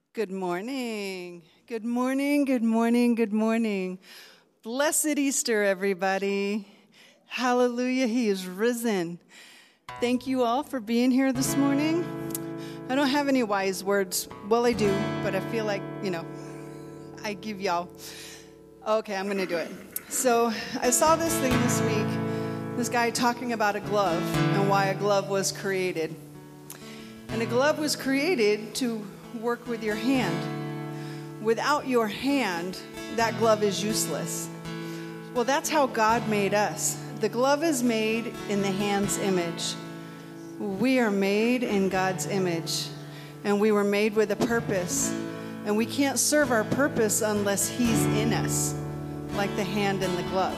Good morning. Good morning, good morning, good morning. Blessed Easter, everybody. Hallelujah, he is risen. Thank you all for being here this morning. I don't have any wise words. Well, I do, but I feel like, I give y'all. Okay, I'm going to do it. So I saw this thing this week, this guy talking about a glove and why a glove was created. And a glove was created to work with your hand. Without your hand, that glove is useless. Well, that's how God made us. The glove is made in the hand's image. We are made in God's image, and we were made with a purpose. And we can't serve our purpose unless He's in us, like the hand and the glove.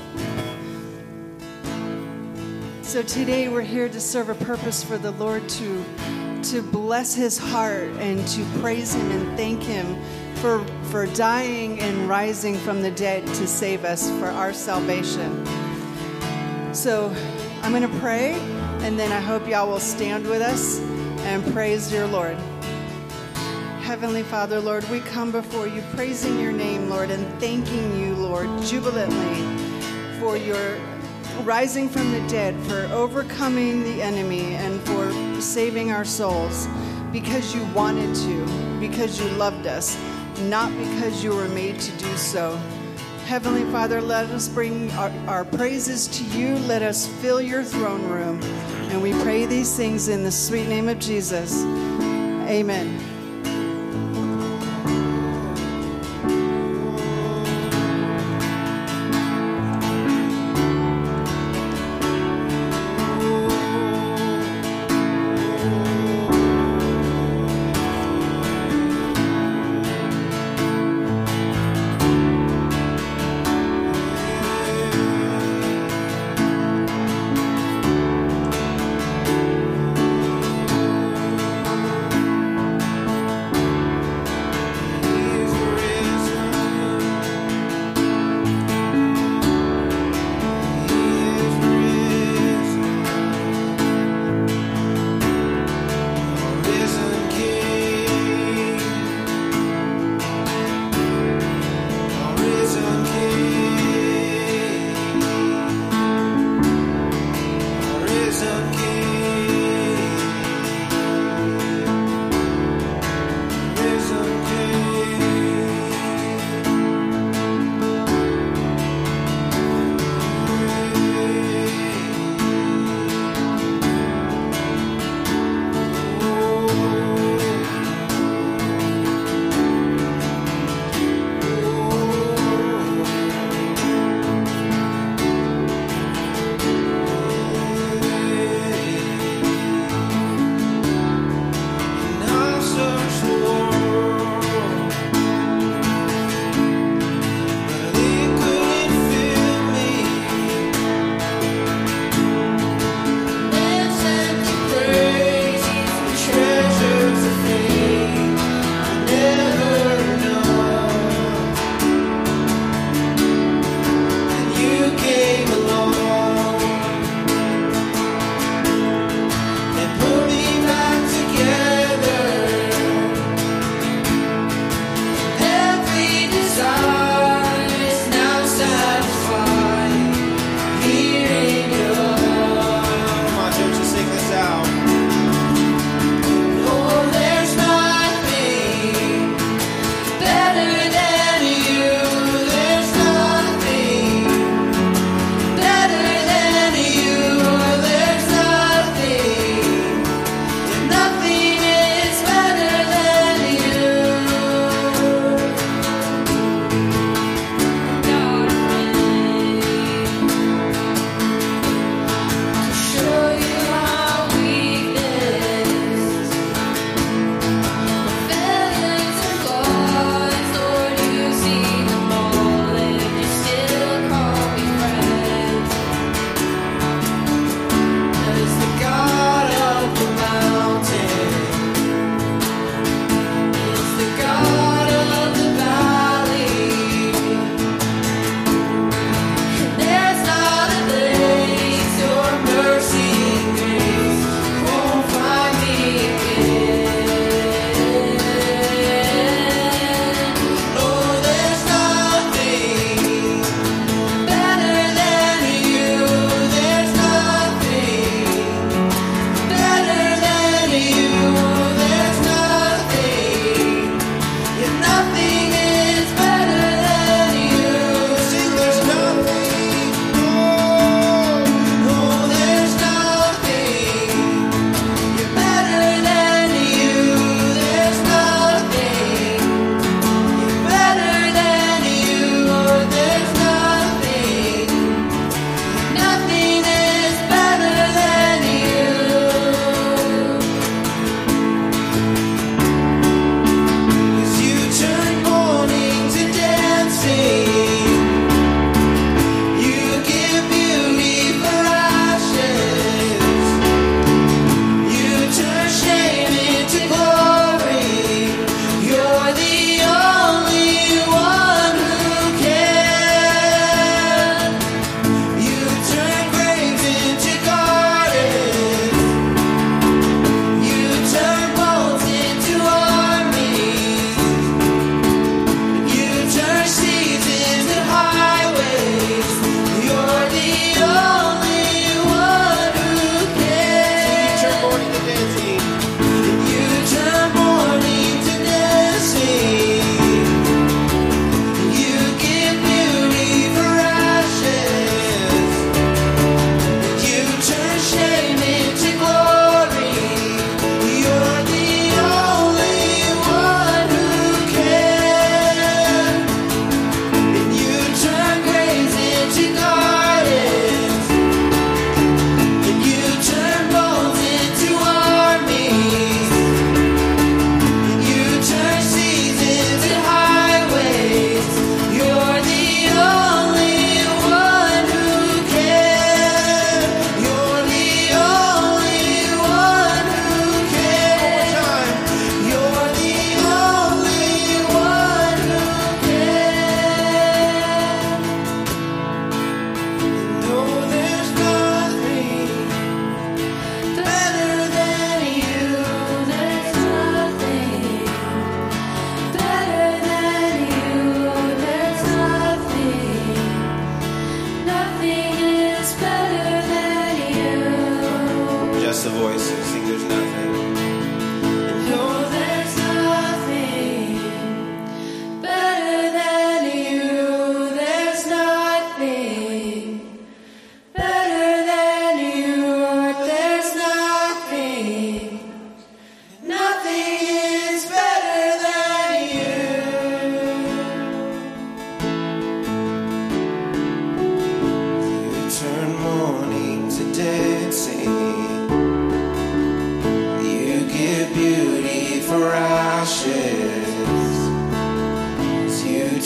So today we're here to serve a purpose for the Lord, to bless His heart and to praise Him and thank Him for dying and rising from the dead to save us for our salvation. So I'm going to pray, and then I hope y'all will stand with us and praise your Lord. Heavenly Father, Lord, we come before you praising your name, Lord, and thanking you, Lord, jubilantly for your rising from the dead, for overcoming the enemy, and for saving our souls because you wanted to, because you loved us, not because you were made to do so. Heavenly Father, let us bring our praises to you. Let us fill your throne room. And we pray these things in the sweet name of Jesus. Amen.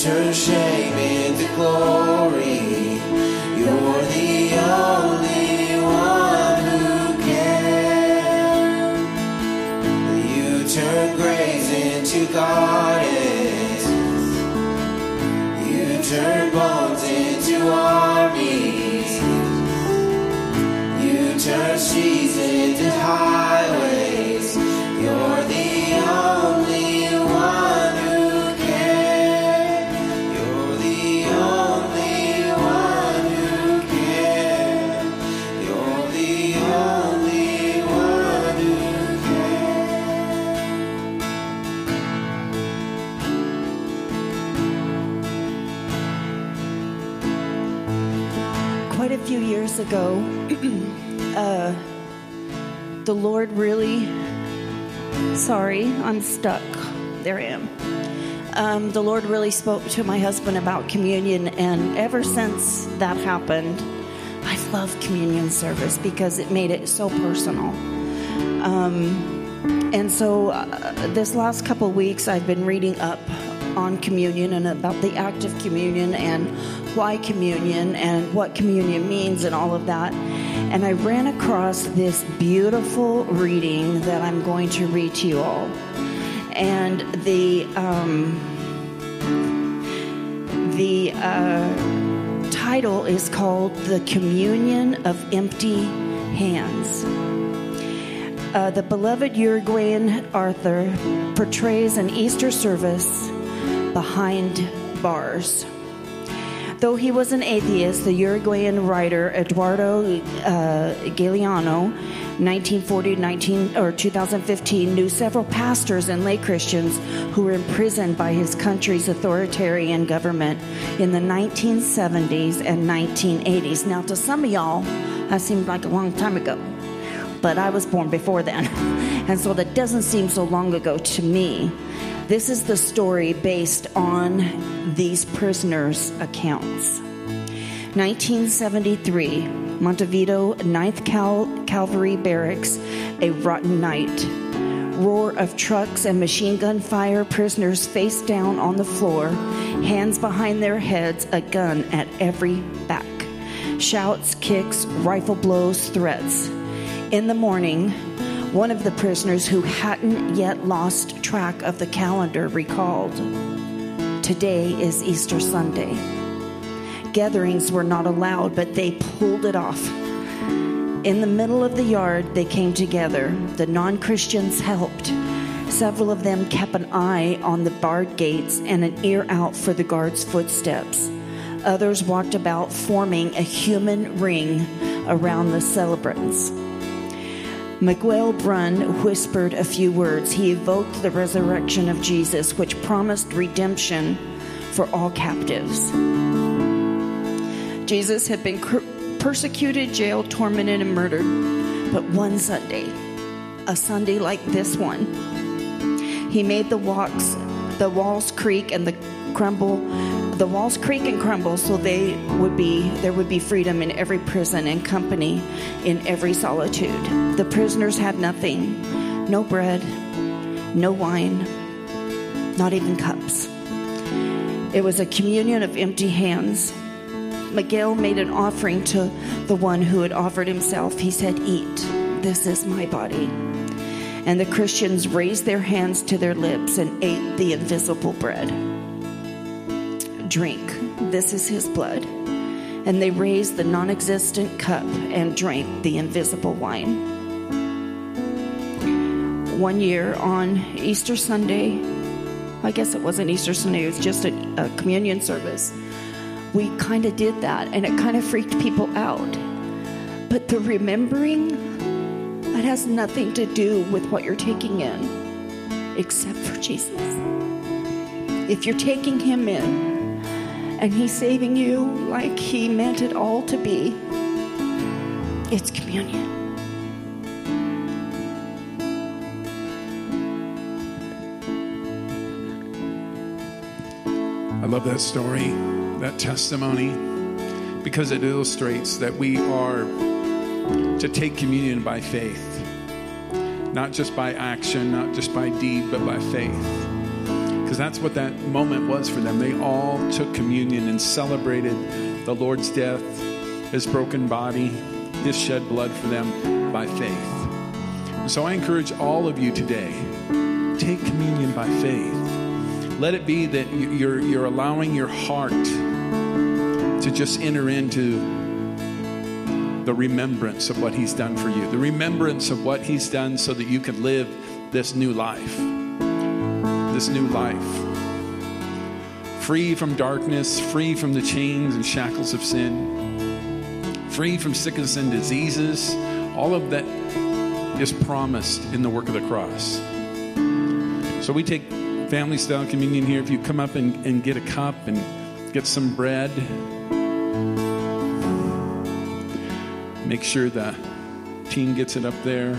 turn shame into glory. You're the only one who can. You turn graves into gardens. You turn bones into armies. You turn streets into highways. You're the only one who can. You're the only one who can. You're the only one who can. Quite a few years ago, the Lord really... Sorry, I'm stuck. There I am. The Lord really spoke to my husband about communion, and ever since that happened, I've loved communion service because it made it so personal. And so this last couple weeks, I've been reading up on communion and about the act of communion and why communion and what communion means and all of that. And I ran across this beautiful reading that I'm going to read to you all. And the title is called The Communion of Empty Hands. The beloved Uruguayan author portrays an Easter service behind bars. Though he was an atheist, the Uruguayan writer Eduardo Galeano, 1940 to 2015, knew several pastors and lay Christians who were imprisoned by his country's authoritarian government in the 1970s and 1980s. Now, to some of y'all, that seemed like a long time ago, but I was born before then, and so that doesn't seem so long ago to me. This is the story based on these prisoners' accounts. 1973, Montevideo 9th Cavalry Barracks, a rotten night. Roar of trucks and machine gun fire, prisoners face down on the floor, hands behind their heads, a gun at every back. Shouts, kicks, rifle blows, threats. In the morning, one of the prisoners who hadn't yet lost track of the calendar recalled, "Today is Easter Sunday." Gatherings were not allowed, but they pulled it off. In the middle of the yard, they came together. The non-Christians helped. Several of them kept an eye on the barred gates and an ear out for the guards' footsteps. Others walked about, forming a human ring around the celebrants. Miguel Brun whispered a few words. He evoked the resurrection of Jesus, which promised redemption for all captives. Jesus had been persecuted, jailed, tormented, and murdered. But one Sunday, a Sunday like this one, he made the walls creak and crumble so there would be freedom in every prison and company in every solitude. The prisoners had nothing, no bread, no wine, not even cups. It was a communion of empty hands. Miguel made an offering to the one who had offered himself. He said, "Eat, this is my body." And the Christians raised their hands to their lips and ate the invisible bread. "Drink, this is his blood." And they raised the non-existent cup and drank the invisible wine. One year on Easter Sunday, I guess it wasn't Easter Sunday, it was just a communion service, we kind of did that, and it kind of freaked people out. But the remembering, that has nothing to do with what you're taking in, except for Jesus. If you're taking him in, and he's saving you like he meant it all to be, it's communion. I love that story, that testimony, because it illustrates that we are to take communion by faith, not just by action, not just by deed, but by faith. Because that's what that moment was for them. They all took communion and celebrated the Lord's death, his broken body, his shed blood for them by faith. And so I encourage all of you today, take communion by faith. Let it be that you're allowing your heart to just enter into the remembrance of what he's done for you, the remembrance of what he's done so that you can live this new life. This new life. Free from darkness, free from the chains and shackles of sin, free from sickness and diseases. All of that is promised in the work of the cross. So we take family style communion here. If you come up and get a cup and get some bread, make sure the team gets it up there.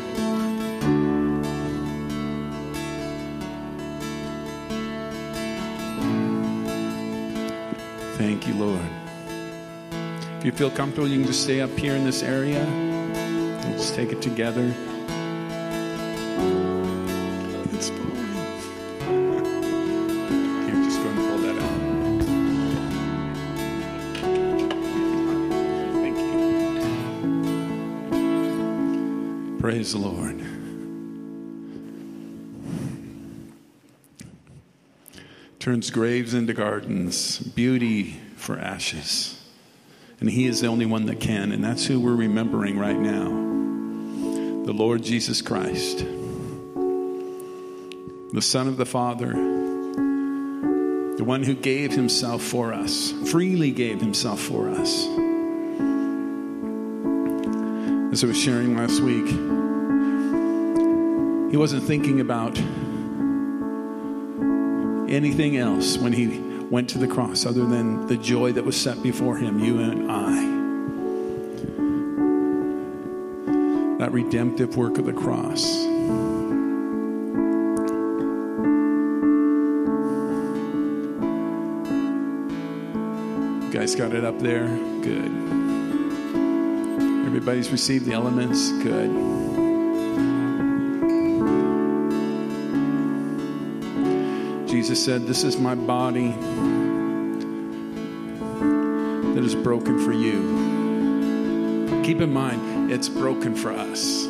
Thank you, Lord. If you feel comfortable, you can just stay up here in this area. We'll just take it together. It's fine. Here, just go and pull that out. Thank you. Praise the Lord. Turns graves into gardens, beauty for ashes. And he is the only one that can, and that's who we're remembering right now. The Lord Jesus Christ, the Son of the Father, the one who gave himself for us, freely gave himself for us. As I was sharing last week, he wasn't thinking about anything else when he went to the cross other than the joy that was set before him, you and I. That redemptive work of the cross. You guys got it up there? Good. Everybody's received the elements? Good. Jesus said, "This is my body that is broken for you." Keep in mind, it's broken for us.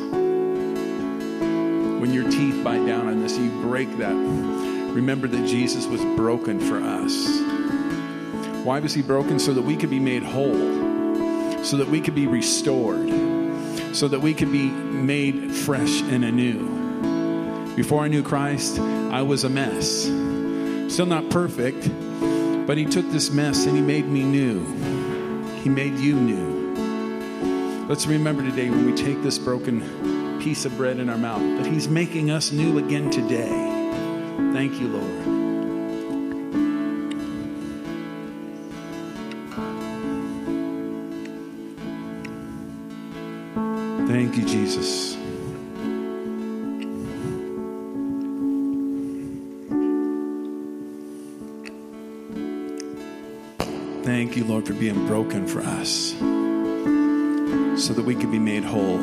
When your teeth bite down on this, you break that. Remember that Jesus was broken for us. Why was he broken? So that we could be made whole, so that we could be restored, so that we could be made fresh and anew. Before I knew Christ, I was a mess. Still not perfect, but he took this mess and he made me new. He made you new. Let's remember today when we take this broken piece of bread in our mouth that he's making us new again today. Thank you, Lord. Thank you, Jesus. Thank you, Lord, for being broken for us so that we could be made whole.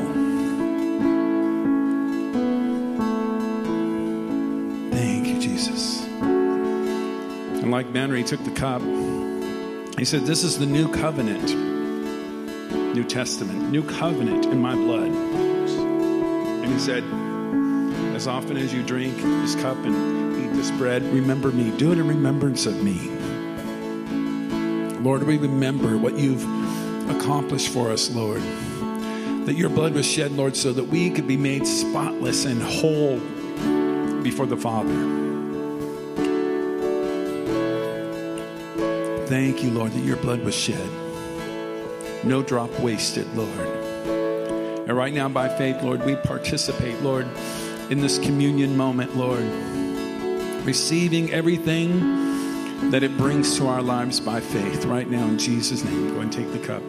Thank you, Jesus. And like Banner, he took the cup. He said, "This is the new covenant, New Testament, new covenant in my blood." And he said, "As often as you drink this cup and eat this bread, remember me. Do it in remembrance of me." Lord, we remember what you've accomplished for us, Lord. That your blood was shed, Lord, so that we could be made spotless and whole before the Father. Thank you, Lord, that your blood was shed. No drop wasted, Lord. And right now, by faith, Lord, we participate, Lord, in this communion moment, Lord. Receiving everything that it brings to our lives by faith. Right now, in Jesus' name, go and take the cup.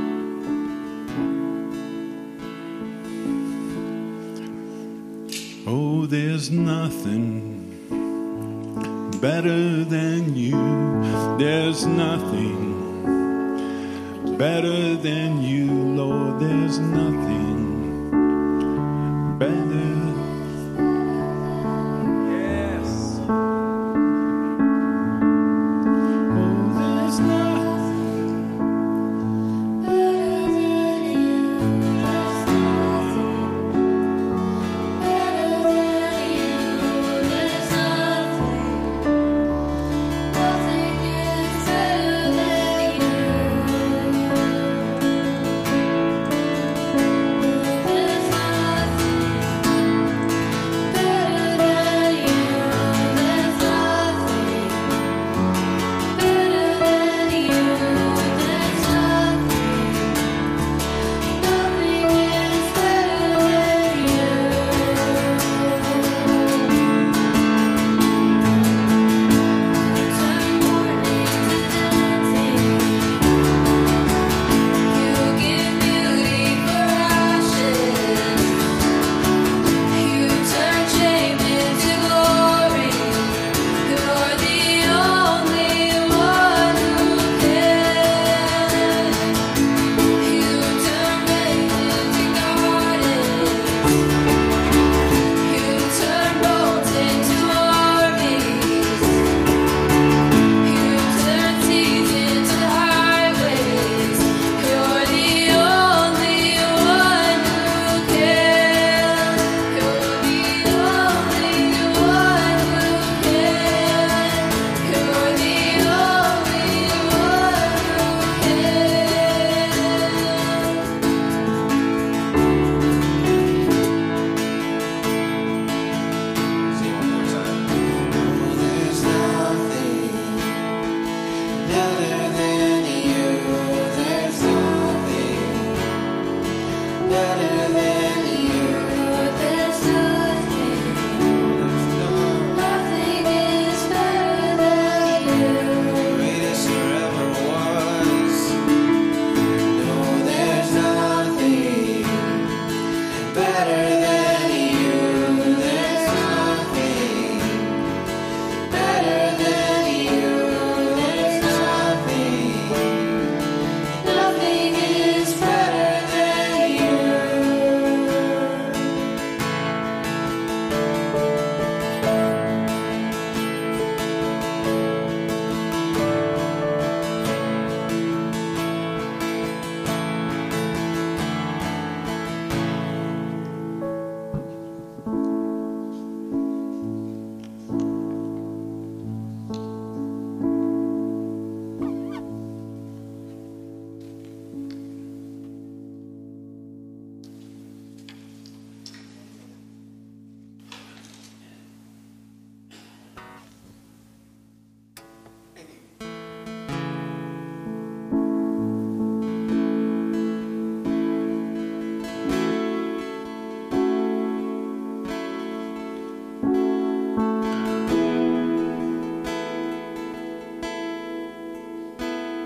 Oh, there's nothing better than you. There's nothing better than you, Lord. There's nothing better. Yes.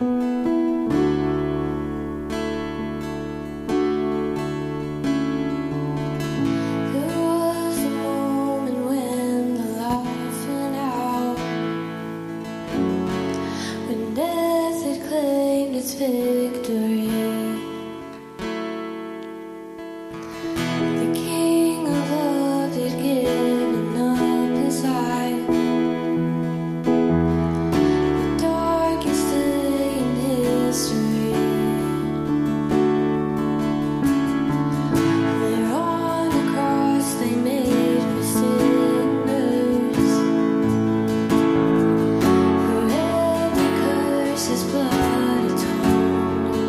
His blood atonement.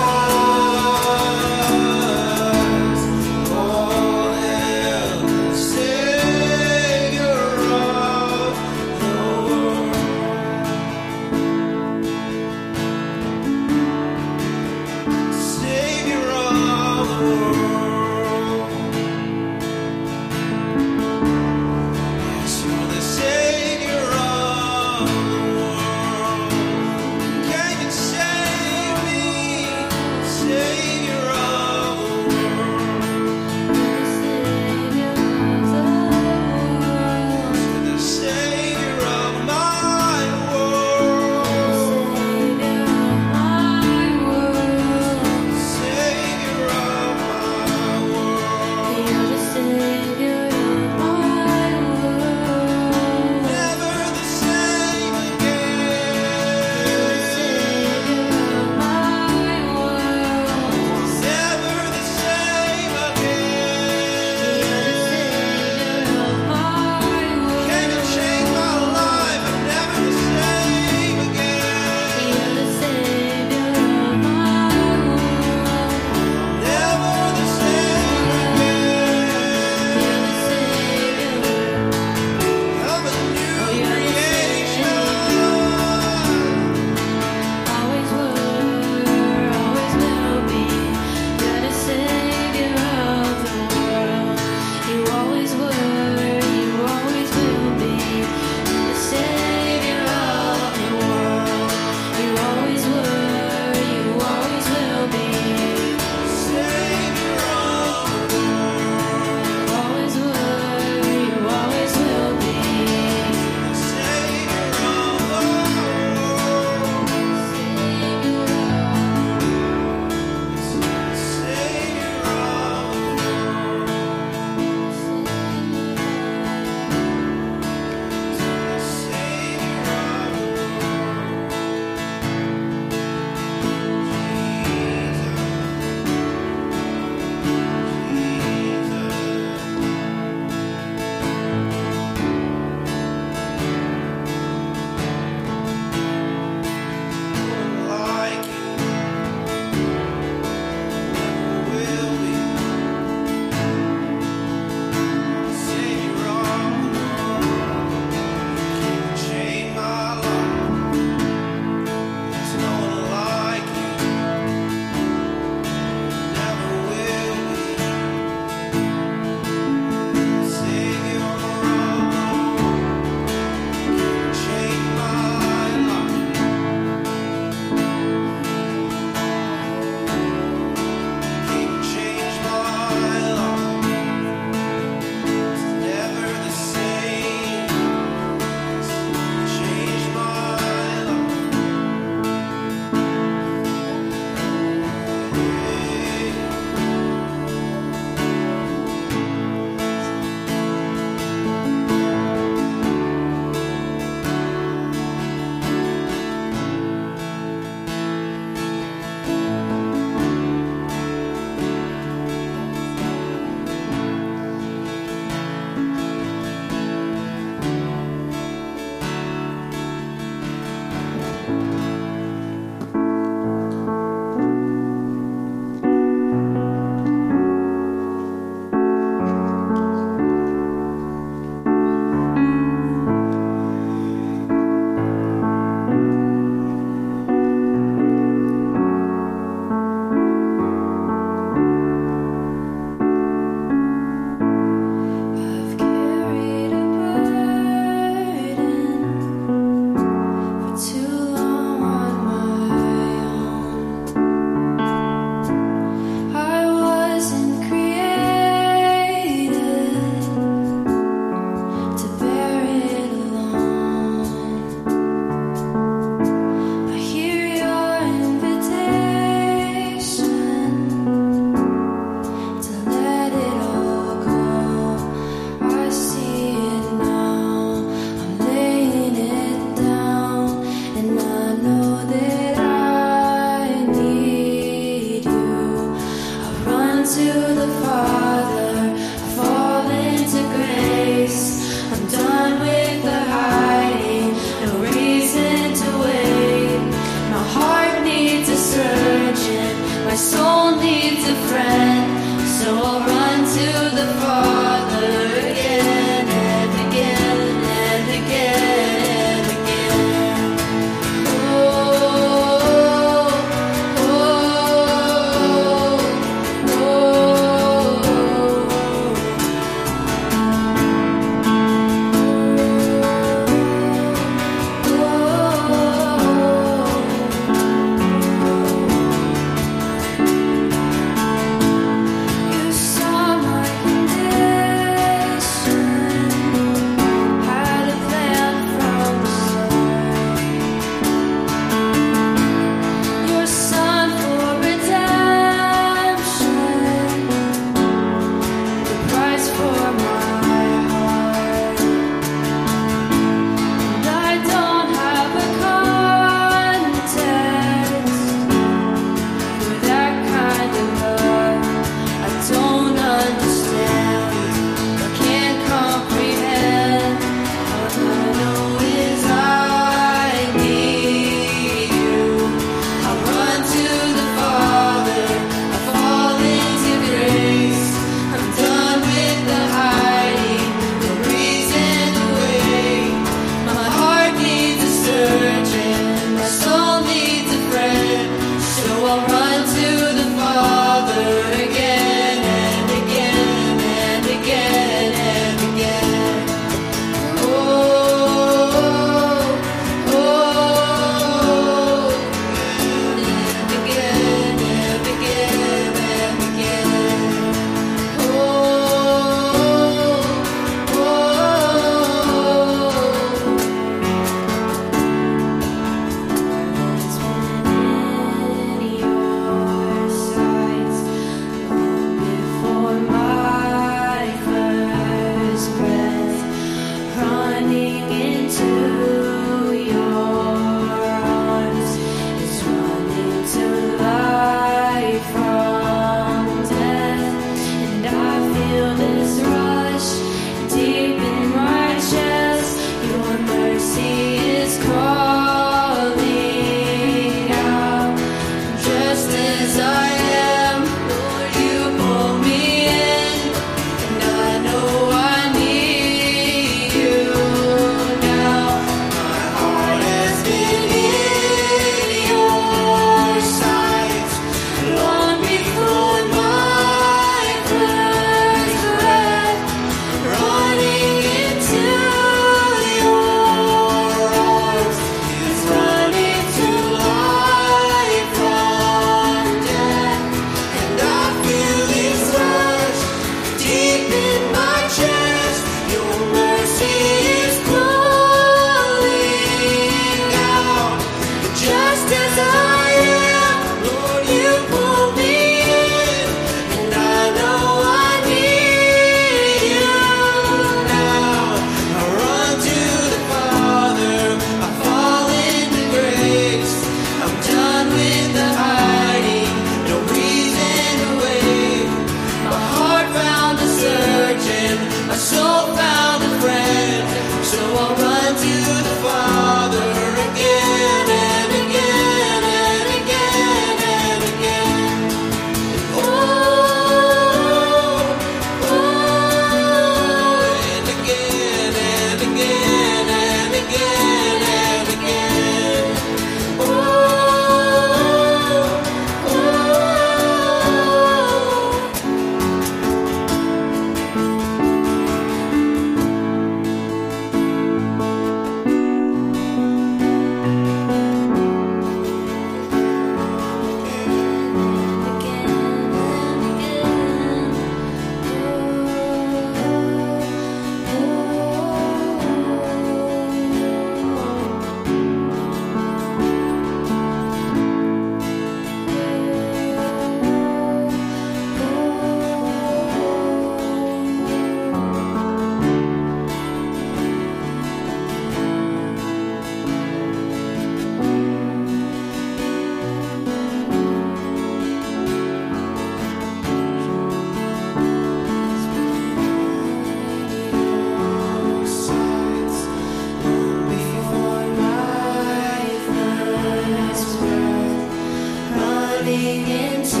running into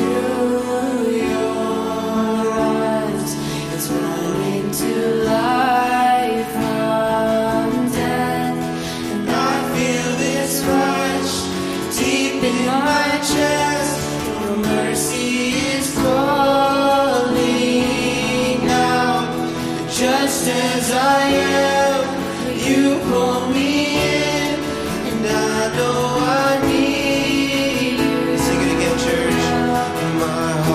your arms. It's running to life from death. And I feel this rush deep in my chest. Your mercy is calling out. Just as I am, you pull me in, and I know I need you. Sing it again, church. My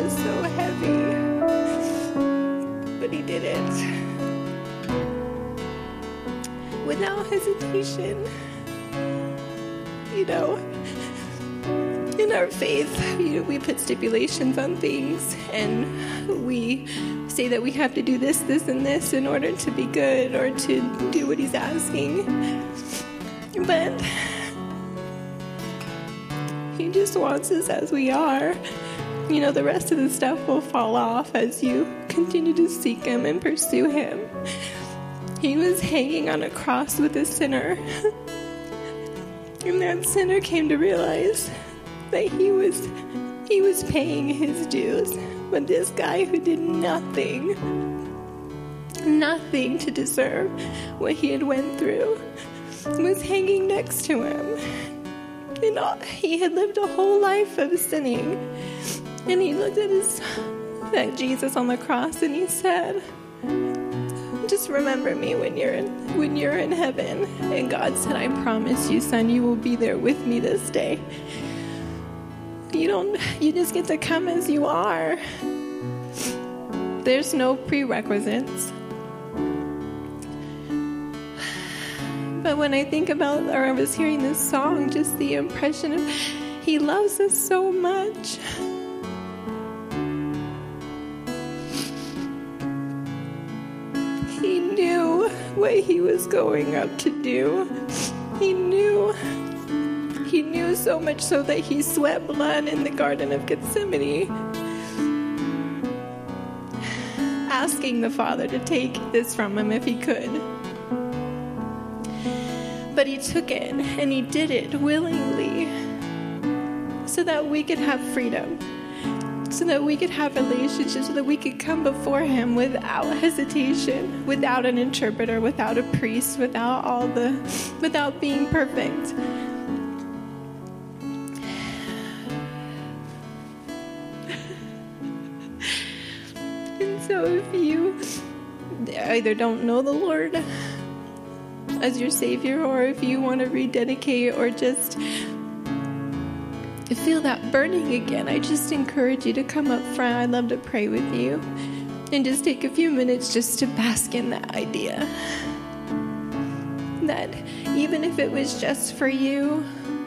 was so heavy, but he did it without hesitation. You know, in our faith, we put stipulations on things, and we say that we have to do this, this, and this in order to be good or to do what he's asking. But he just wants us as we are. You know, the rest of the stuff will fall off as you continue to seek him and pursue him. He was hanging on a cross with a sinner. And that sinner came to realize that he was paying his dues. But this guy who did nothing to deserve what he had went through was hanging next to him. And he had lived a whole life of sinning. And he looked at Jesus on the cross and he said, just remember me when you're in heaven. And God said, I promise you, son, you will be there with me this day. You just get to come as you are. There's no prerequisites. But when I think about, or I was hearing this song, just the impression of he loves us so much. He knew what he was going up to do. He knew so much so that he sweat blood in the Garden of Gethsemane, asking the Father to take this from him if he could. But he took it, and he did it willingly so that we could have freedom, so that we could have relationships, so that we could come before him without hesitation, without an interpreter, without a priest, without being perfect. And so if you either don't know the Lord as your Savior, or if you want to rededicate or just feel that burning again, I just encourage you to come up front. I'd love to pray with you and just take a few minutes just to bask in that idea that even if it was just for you,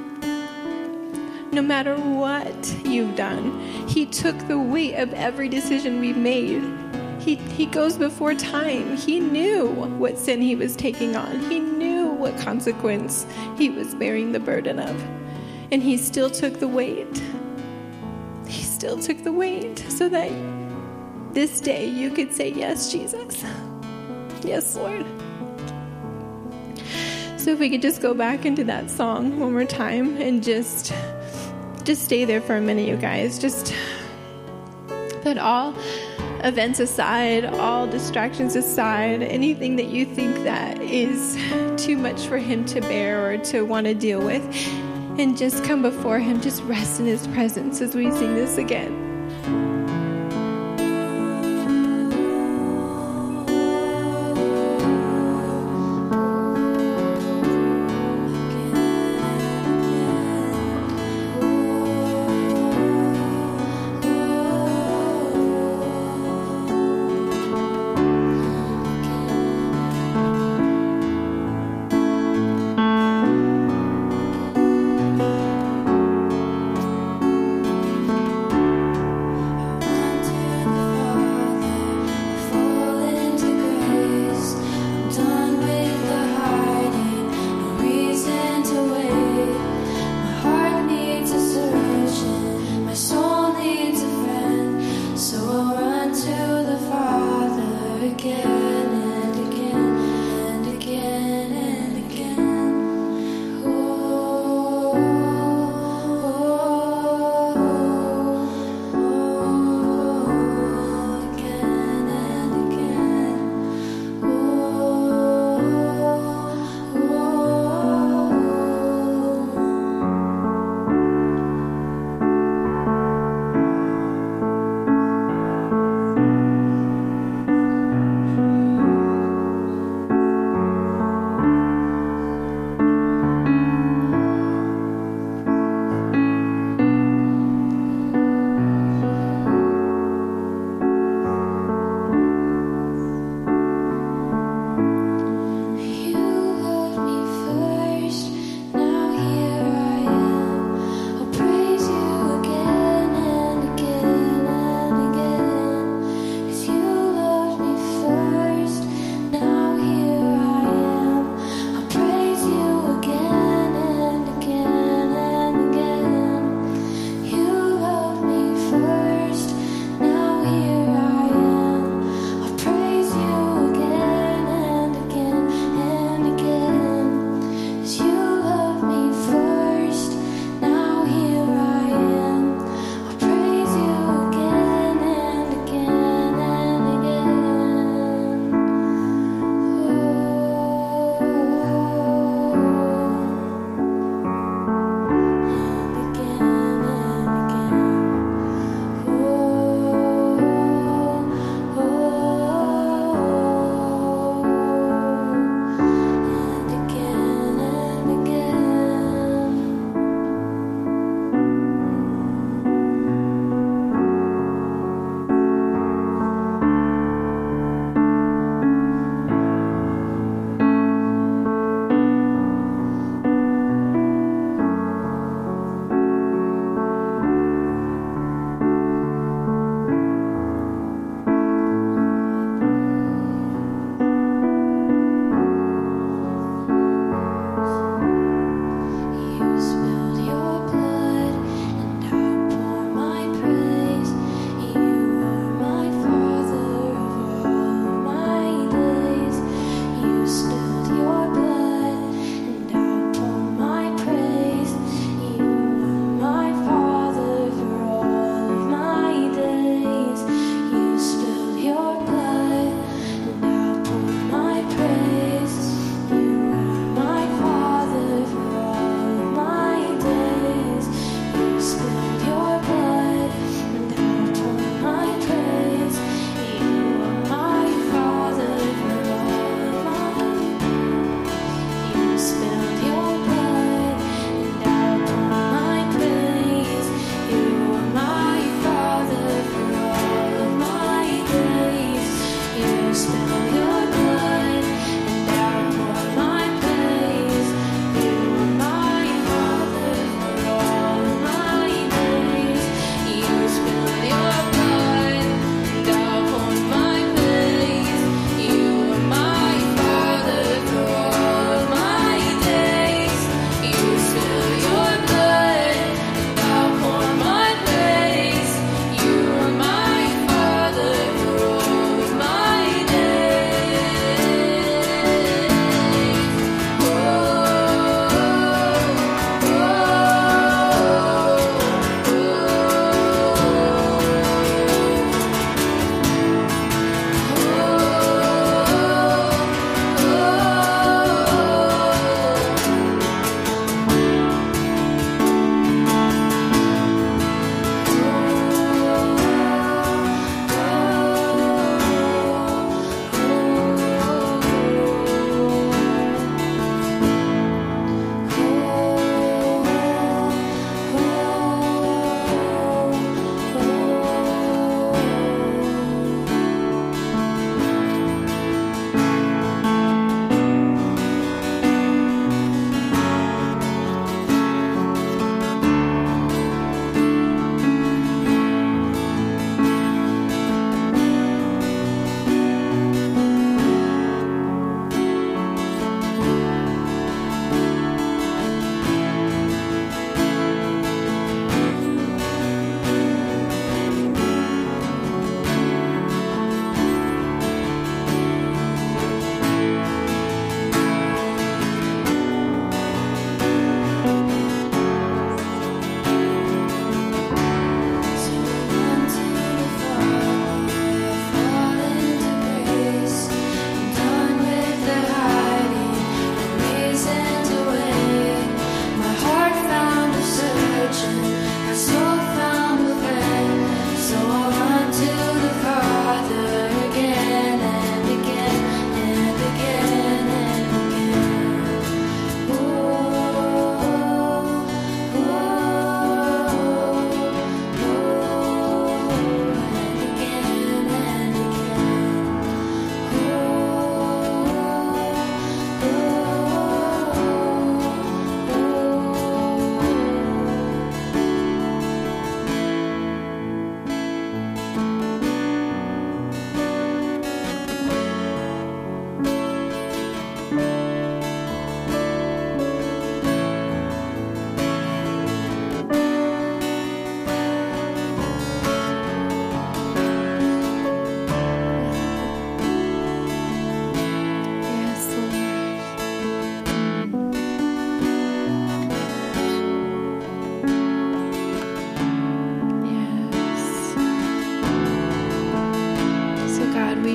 no matter what you've done, he took the weight of every decision we've made. He goes before time. He knew what sin he was taking on. He knew what consequence he was bearing the burden of. And he still took the weight. He still took the weight so that this day you could say, yes, Jesus. Yes, Lord. So if we could just go back into that song one more time and just stay there for a minute, you guys. Just put all events aside, all distractions aside, anything that you think that is too much for him to bear or to want to deal with, and just come before him. Just rest in his presence as we sing this again.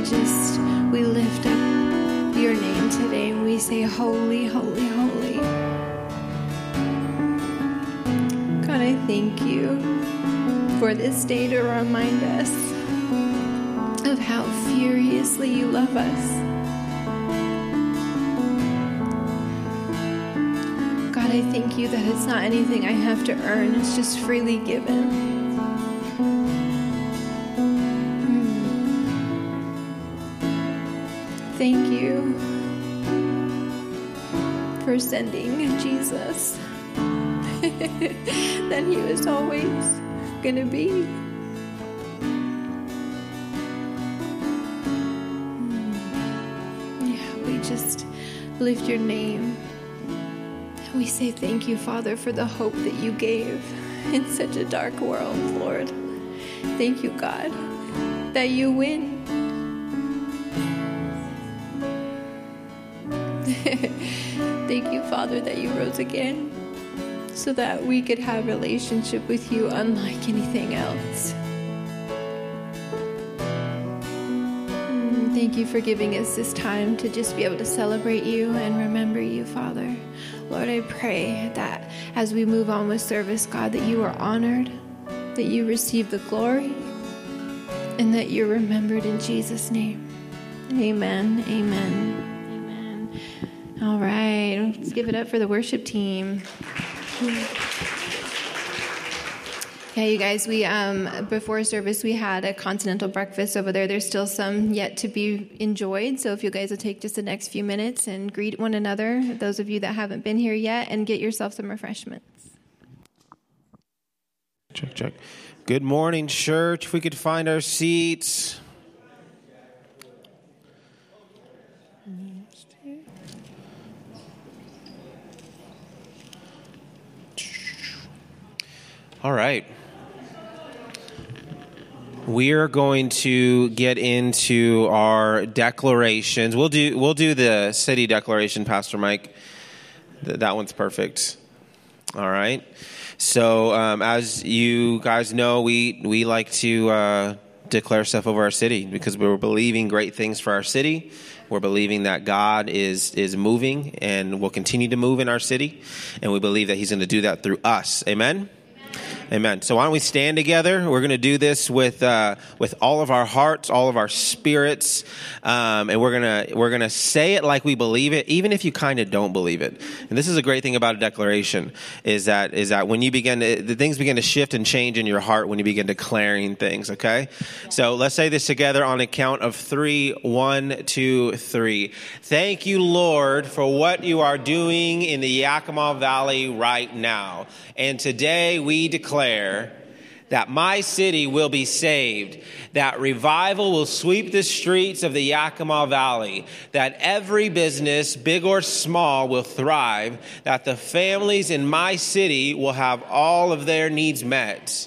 we lift up your name today, and we say, holy, holy, holy. God, I thank you for this day to remind us of how furiously you love us. God, I thank you that it's not anything I have to earn, it's just freely given. Thank you for sending Jesus, that he was always going to be. Yeah, we just lift your name. We say thank you, Father, for the hope that you gave in such a dark world, Lord. Thank you, God, that you win. Thank you, Father, that you rose again so that we could have a relationship with you unlike anything else. Thank you for giving us this time to just be able to celebrate you and remember you, Father. Lord, I pray that as we move on with service, God, that you are honored, that you receive the glory, and that you're remembered in Jesus' name. Amen. Amen. All right, let's give it up for the worship team. Yeah, you guys, we before service we had a continental breakfast over there. There's still some yet to be enjoyed. So if you guys will take just the next few minutes and greet one another, those of you that haven't been here yet, and get yourself some refreshments. Check. Good morning, church. If we could find our seats. All right. We're going to get into our declarations. We'll do the city declaration, Pastor Mike. That one's perfect. All right. So as you guys know, we like to declare stuff over our city because we're believing great things for our city. We're believing that God is moving and will continue to move in our city, and we believe that he's going to do that through us. Amen. Amen. So why don't we stand together? We're going to do this with all of our hearts, all of our spirits, and we're gonna say it like we believe it, even if you kind of don't believe it. And this is a great thing about a declaration is that when you the things begin to shift and change in your heart when you begin declaring things. Okay, so let's say this together on a count of 3. 1, 2, 3. Thank you, Lord, for what you are doing in the Yakima Valley right now. And today we declare that my city will be saved, that revival will sweep the streets of the Yakima Valley, that every business, big or small, will thrive, that the families in my city will have all of their needs met.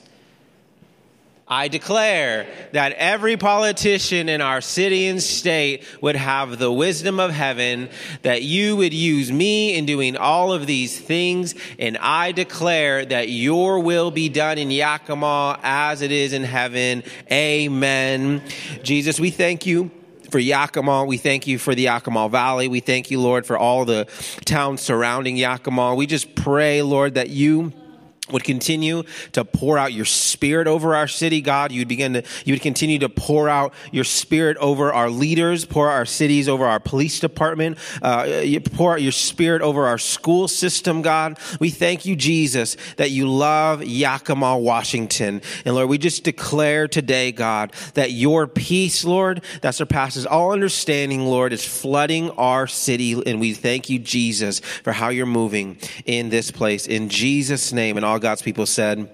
I declare that every politician in our city and state would have the wisdom of heaven, that you would use me in doing all of these things, and I declare that your will be done in Yakima as it is in heaven. Amen. Jesus, we thank you for Yakima. We thank you for the Yakima Valley. We thank you, Lord, for all the towns surrounding Yakima. We just pray, Lord, that you would continue to pour out your spirit over our city, God. You would continue to pour out your spirit over our leaders, pour out our cities, over our police department, you pour out your spirit over our school system, God. We thank you, Jesus, that you love Yakima, Washington. And Lord, we just declare today, God, that your peace, Lord, that surpasses all understanding, Lord, is flooding our city. And we thank you, Jesus, for how you're moving in this place. In Jesus' name, and all God's people said,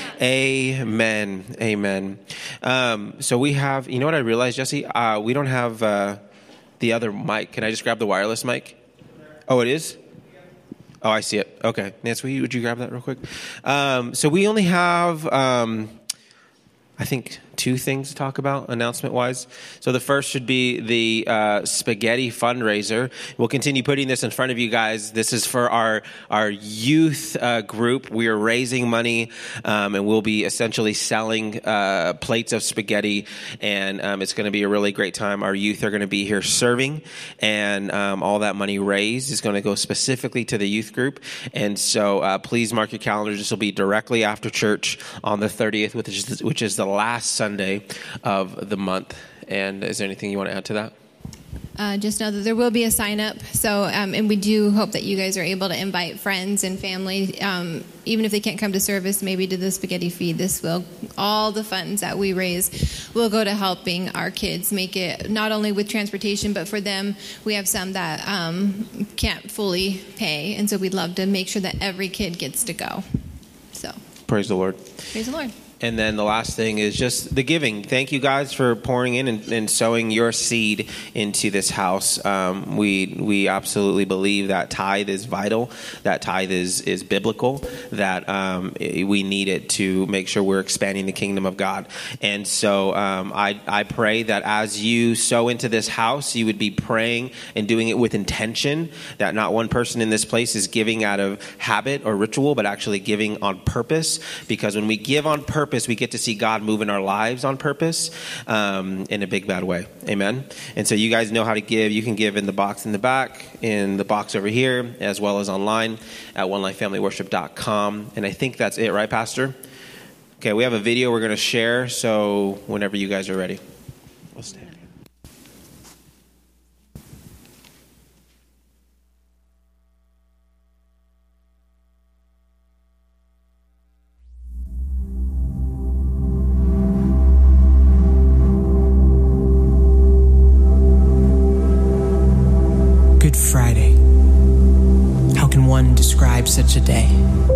amen. Amen. So we have, you know what I realized, Jesse? We don't have the other mic. Can I just grab the wireless mic? Oh, it is? Oh, I see it. Okay. Nancy, would you grab that real quick? So we only have, I think, two things to talk about announcement-wise. So the first should be the spaghetti fundraiser. We'll continue putting this in front of you guys. This is for our youth group. We are raising money, and we'll be essentially selling plates of spaghetti, and it's going to be a really great time. Our youth are going to be here serving, and all that money raised is going to go specifically to the youth group. And so please mark your calendars. This will be directly after church on the 30th, which is the last Sunday of the month. And is there anything you want to add to that? Just know that there will be a sign up. So, and we do hope that you guys are able to invite friends and family, even if they can't come to service, maybe to the spaghetti feed. All the funds that we raise will go to helping our kids make it, not only with transportation, but for them, we have some that can't fully pay. And so we'd love to make sure that every kid gets to go. So praise the Lord. Praise the Lord. And then the last thing is just the giving. Thank you guys for pouring in and sowing your seed into this house. We absolutely believe that tithe is vital, that tithe is biblical, that we need it to make sure we're expanding the kingdom of God. And so I pray that as you sow into this house, you would be praying and doing it with intention, that not one person in this place is giving out of habit or ritual, but actually giving on purpose. Because when we give on purpose, we get to see God move in our lives on purpose in a big, bad way. Amen. And so you guys know how to give. You can give in the box in the back, in the box over here, as well as online at onelifefamilyworship.com. And I think that's it, right, Pastor? Okay, we have a video we're going to share, so whenever you guys are ready, we'll stand. Friday. How can one describe such a day?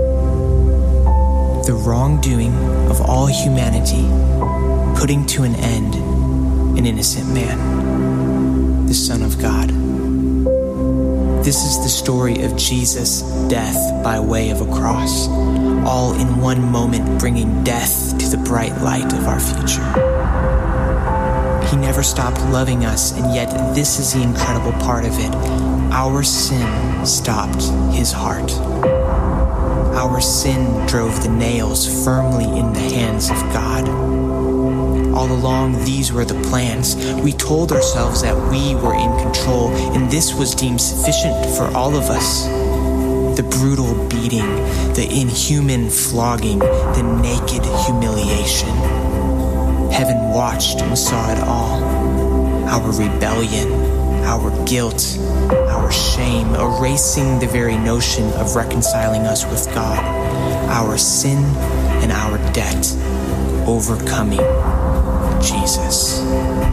The wrongdoing of all humanity, putting to an end an innocent man, the Son of God. This is the story of Jesus' death by way of a cross, all in one moment bringing death to the bright light of our future. He never stopped loving us, and yet this is the incredible part of it. Our sin stopped his heart. Our sin drove the nails firmly in the hands of God. All along, these were the plans. We told ourselves that we were in control, and this was deemed sufficient for all of us. The brutal beating, the inhuman flogging, the naked humiliation. Heaven watched and saw it all. Our rebellion, our guilt, our shame, erasing the very notion of reconciling us with God. Our sin and our debt, overcoming Jesus.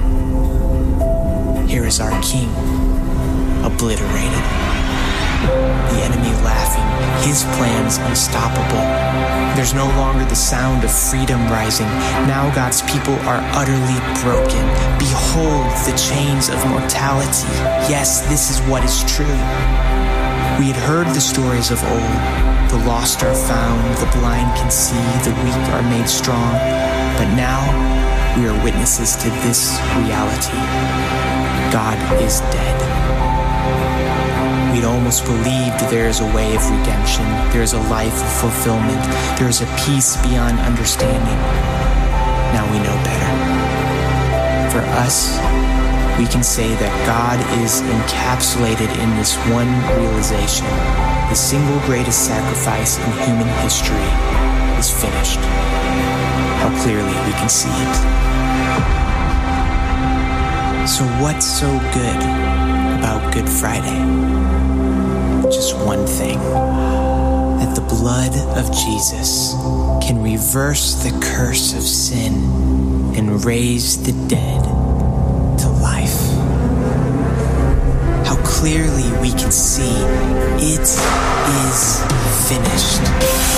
Here is our King, obliterated. The enemy laughing, his plans unstoppable. There's no longer the sound of freedom rising. Now God's people are utterly broken. Behold the chains of mortality. Yes, this is what is true. We had heard the stories of old. The lost are found, the blind can see, the weak are made strong. But now we are witnesses to this reality. God is dead. We'd almost believed there is a way of redemption, there is a life of fulfillment, there is a peace beyond understanding. Now we know better. For us, we can say that God is encapsulated in this one realization. The single greatest sacrifice in human history is finished. How clearly we can see it. So what's so good about Good Friday? Just one thing, that the blood of Jesus can reverse the curse of sin and raise the dead to life. How clearly we can see it is finished.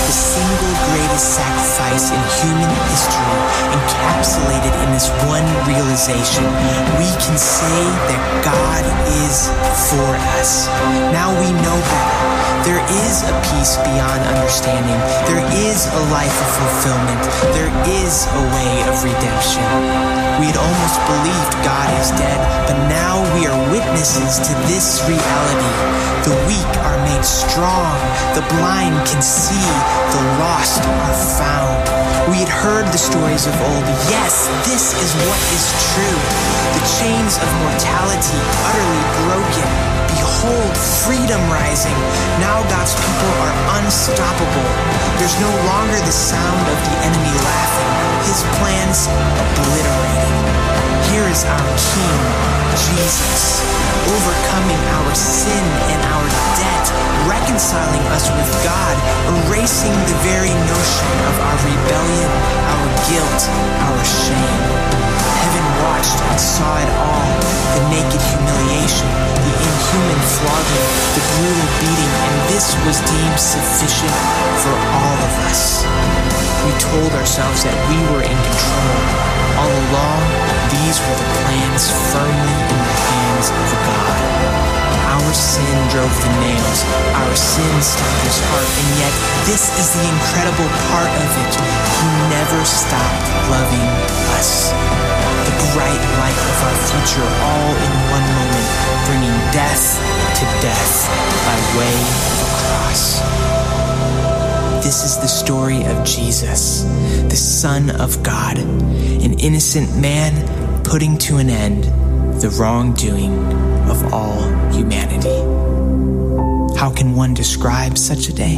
the single greatest sacrifice in human history, encapsulated in this one realization. We can say that God is for us. Now we know better. There is a peace beyond understanding. There is a life of fulfillment. There is a way of redemption. We had almost believed God is dead, but now we are witnesses to this reality. The weak are made strong. The blind can see. The lost are found. We had heard the stories of old. Yes, this is what is true. The chains of mortality utterly broken. Behold, freedom rising. Now God's people are unstoppable. There's no longer the sound of the enemy laughing. His plans obliterated. Here is our King, Jesus, overcoming our sin and our debt, reconciling us with God, erasing the very notion of our rebellion, our guilt, our shame. Heaven watched and saw it all, the naked humiliation, the inhuman flogging, the brutal beating, and this was deemed sufficient for all of us. We told ourselves that we were in control. All along, these were the plans firmly in the hands of God. Our sin drove the nails. Our sin stopped his heart. And yet, this is the incredible part of it. He never stopped loving us. The bright light of our future all in one moment, bringing death to death by way of a cross. This is the story of Jesus, the Son of God, an innocent man putting to an end the wrongdoing of all humanity. How can one describe such a day?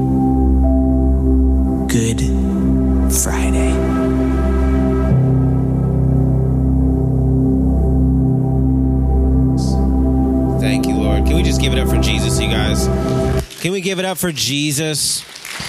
Good Friday. Thank you, Lord. Can we just give it up for Jesus, you guys? Can we give it up for Jesus?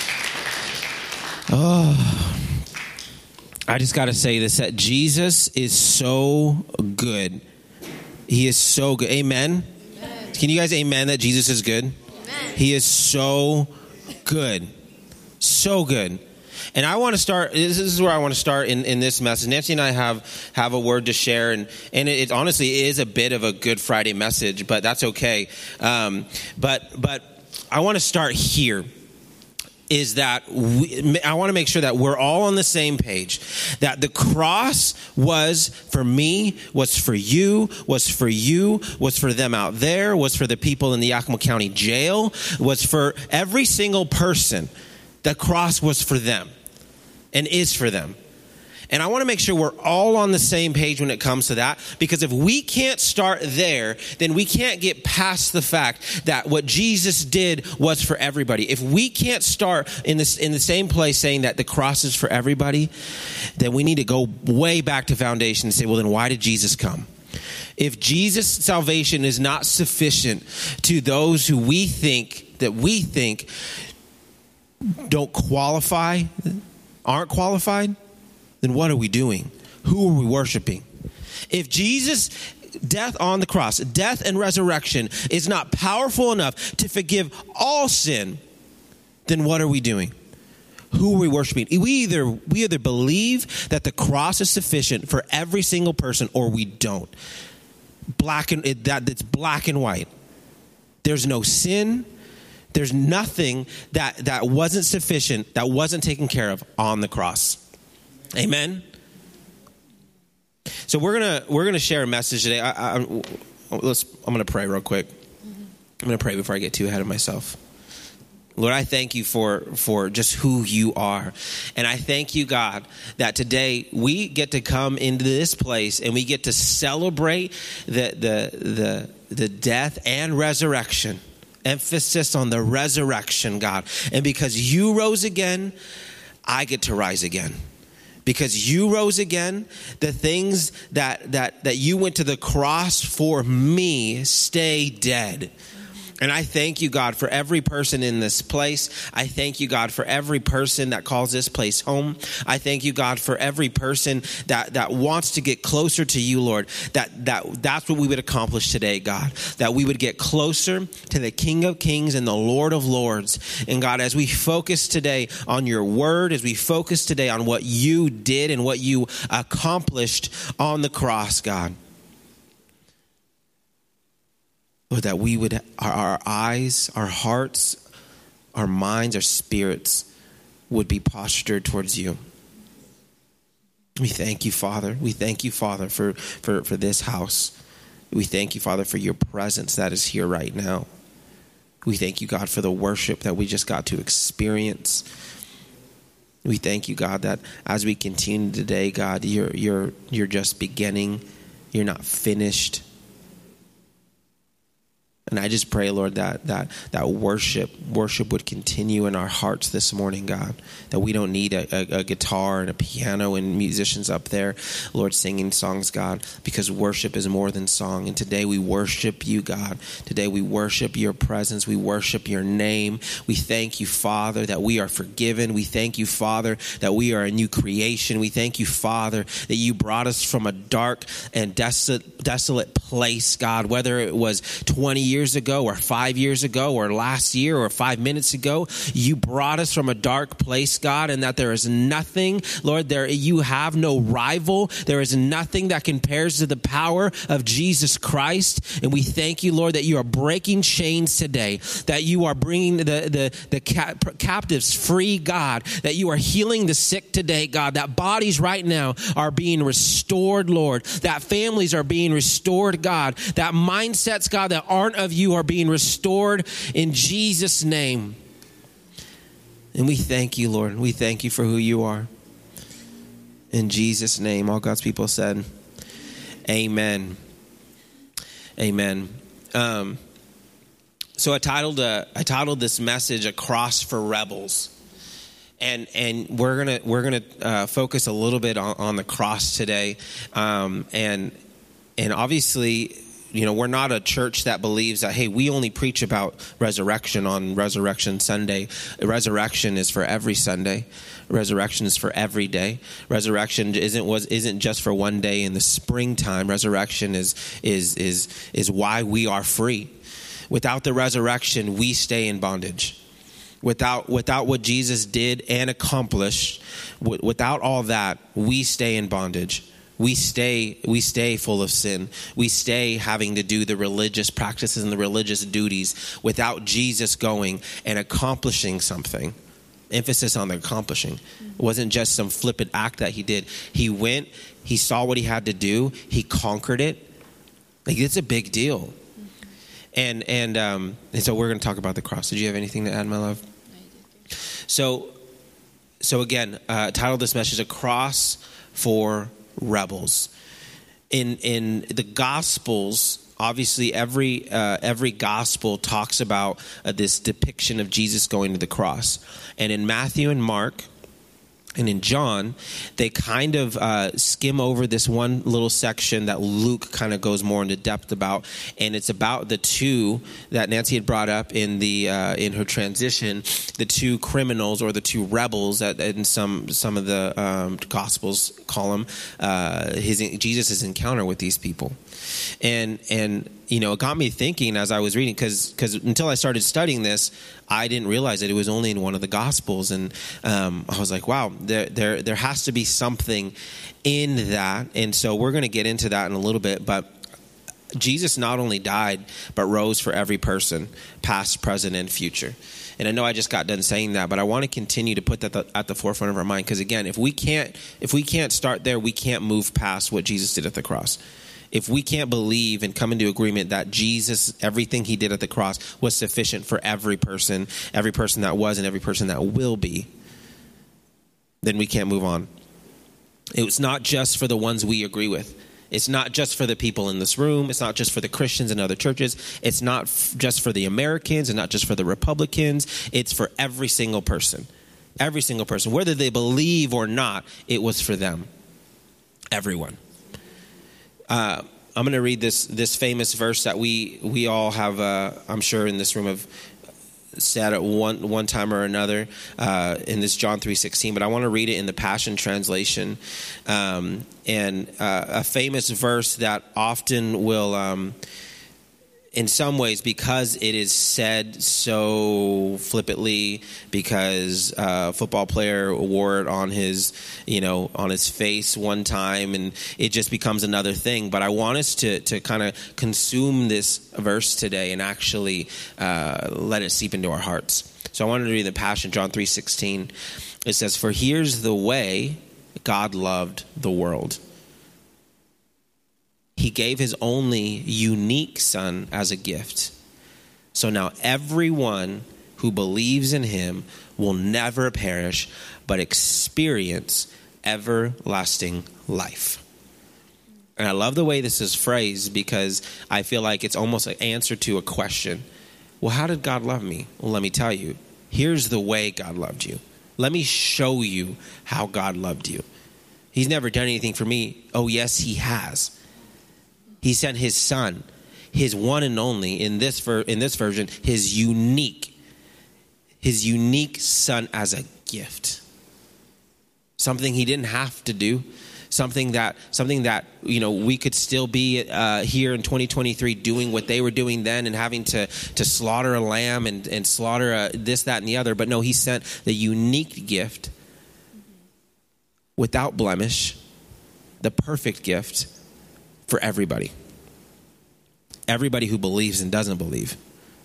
Oh, I just got to say this, that Jesus is so good. He is so good. Amen? Amen. Can you guys amen that Jesus is good? Amen. He is so good. So good. And I want to start, this is where I want to start in this message. Nancy and I have a word to share, and it honestly is a bit of a Good Friday message, but that's okay. But I want to start here. Is that I want to make sure that we're all on the same page, that the cross was for me, was for you, was for you, was for them out there, was for the people in the Yakima County Jail, was for every single person. The cross was for them and is for them. And I want to make sure we're all on the same page when it comes to that, because if we can't start there, then we can't get past the fact that what Jesus did was for everybody. If we can't start in the same place saying that the cross is for everybody, then we need to go way back to foundation and say, well, then why did Jesus come? If Jesus' salvation is not sufficient to those who we think don't qualify, aren't qualified, then what are we doing? Who are we worshiping? If Jesus' death on the cross, death and resurrection is not powerful enough to forgive all sin, then what are we doing? Who are we worshiping? We either believe that the cross is sufficient for every single person, or we don't. It's black and white. There's no sin. There's nothing that wasn't sufficient, that wasn't taken care of on the cross. Amen. So we're gonna share a message today. I'm gonna pray real quick. I'm gonna pray before I get too ahead of myself. Lord, I thank you for just who you are. And I thank you, God, that today we get to come into this place and we get to celebrate the death and resurrection. Emphasis on the resurrection, God. And because you rose again, I get to rise again. Because you rose again, the things that you went to the cross for me stay dead. And I thank you, God, for every person in this place. I thank you, God, for every person that calls this place home. I thank you, God, for every person that wants to get closer to you, Lord. That's what we would accomplish today, God. That we would get closer to the King of Kings and the Lord of Lords. And God, as we focus today on your word, as we focus today on what you did and what you accomplished on the cross, God. Lord, that we would, our eyes, our hearts, our minds, our spirits would be postured towards you. We thank you, Father. We thank you, Father, for this house. We thank you, Father, for your presence that is here right now. We thank you, God, for the worship that we just got to experience. We thank you, God, that as we continue today, God, you're just beginning. You're not finished. And I just pray, Lord, that worship would continue in our hearts this morning, God. That we don't need a guitar and a piano and musicians up there, Lord, singing songs, God, because worship is more than song. And today we worship you, God. Today we worship your presence. We worship your name. We thank you, Father, that we are forgiven. We thank you, Father, that we are a new creation. We thank you, Father, that you brought us from a dark and desolate place, God, whether it was 20 years ago or 5 years ago or last year or 5 minutes ago. You brought us from a dark place, God, and that there is nothing, Lord, you have no rival. There is nothing that compares to the power of Jesus Christ. And we thank you, Lord, that you are breaking chains today, that you are bringing the captives free, God, that you are healing the sick today, God, that bodies right now are being restored, Lord, that families are being restored, God, that mindsets, God, that aren't of you are being restored in Jesus' name. And we thank you, Lord. We thank you for who you are. In Jesus' name, all God's people said, amen. Amen. So I titled this message "A Cross for Rebels," and we're gonna focus a little bit on the cross today, and obviously, you know, we're not a church that believes that, hey, we only preach about resurrection on Resurrection Sunday. Resurrection is for every Sunday. Resurrection is for every day. Resurrection isn't just for one day in the springtime. Resurrection is why we are free. Without the resurrection, we stay in bondage. Without what Jesus did and accomplished, without all that, we stay in bondage. We stay full of sin. We stay having to do the religious practices and the religious duties without Jesus going and accomplishing something. Emphasis on the accomplishing. It wasn't just some flippant act that he did. He went, he saw what he had to do, he conquered it. Like, it's a big deal. And so we're going to talk about the cross. Did you have anything to add, my love? So again, titled this message, "A Cross for Rebels." In the Gospels, obviously every gospel talks about this depiction of Jesus going to the cross. And in Matthew and Mark and in John, they kind of skim over this one little section that Luke kind of goes more into depth about, and it's about the two that Nancy had brought up in her transition, the two criminals or the two rebels that in some of the Gospels call them Jesus' encounter with these people, and you know, it got me thinking as I was reading, because until I started studying this, I didn't realize that it was only in one of the Gospels, and I was like, wow, there has to be something in that, and so we're going to get into that in a little bit. But Jesus not only died, but rose for every person, past, present, and future. And I know I just got done saying that, but I want to continue to put that at the forefront of our mind, because again, if we can't start there, we can't move past what Jesus did at the cross. If we can't believe and come into agreement that Jesus, everything he did at the cross was sufficient for every person that was and every person that will be, then we can't move on. It was not just for the ones we agree with. It's not just for the people in this room. It's not just for the Christians in other churches. It's not just for the Americans and not just for the Republicans. It's for every single person. Every single person. Whether they believe or not, it was for them. Everyone. I'm going to read this famous verse that we all have, I'm sure in this room have said at one time or another, in this John 3:16, but I want to read it in the Passion Translation, and a famous verse that often will, in some ways, because it is said so flippantly, because a football player wore it on his face one time, and it just becomes another thing. But I want us to kind of consume this verse today and actually let it seep into our hearts. So I wanted to read the Passion, John 3:16. It says, "For here's the way God loved the world. He gave his only unique Son as a gift. So now everyone who believes in him will never perish, but experience everlasting life." And I love the way this is phrased, because I feel like it's almost an answer to a question. Well, how did God love me? Well, let me tell you. Here's the way God loved you. Let me show you how God loved you. He's never done anything for me. Oh, yes, he has. He sent his Son, his one and only, in this version, his unique Son as a gift. Something he didn't have to do. Something that we could still be here in 2023 doing what they were doing then, and having to slaughter a lamb and slaughter this, that, and the other. But no, he sent the unique gift, without blemish, the perfect gift, for everybody who believes and doesn't believe.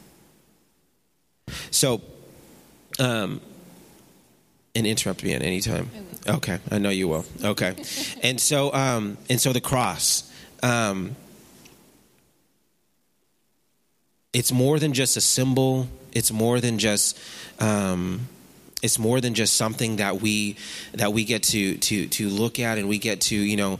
So, and interrupt me at any time. Okay, I know you will. Okay, and so the cross. It's more than just a symbol. It's more than just. It's more than just something that we get to look at, and we get to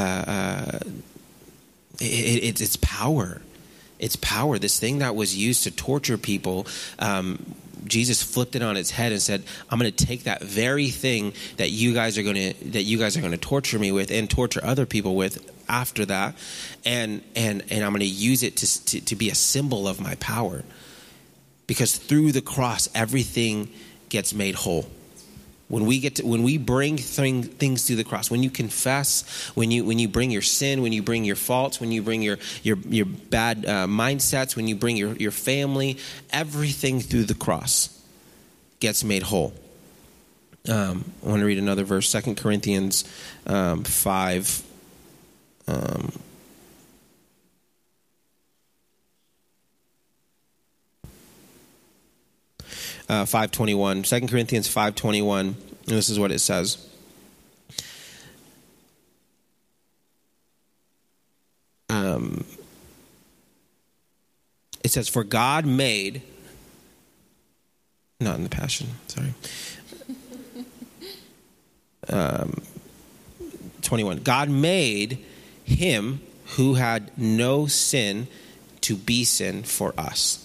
it's power. It's power. This thing that was used to torture people, Jesus flipped it on its head and said, "I'm going to take that very thing that you guys are going to torture me with and torture other people with after that, and I'm going to use it to be a symbol of my power, because through the cross everything gets made whole. When we bring things through the cross, when you confess, when you bring your sin, when you bring your faults, when you bring your bad mindsets, when you bring your family, everything through the cross gets made whole. I want to read another verse, 2 Corinthians 5. 5:21, 2 Corinthians 5:21, and this is what it says. It says, "For God made," not in the Passion, sorry. 21, "God made him who had no sin to be sin for us."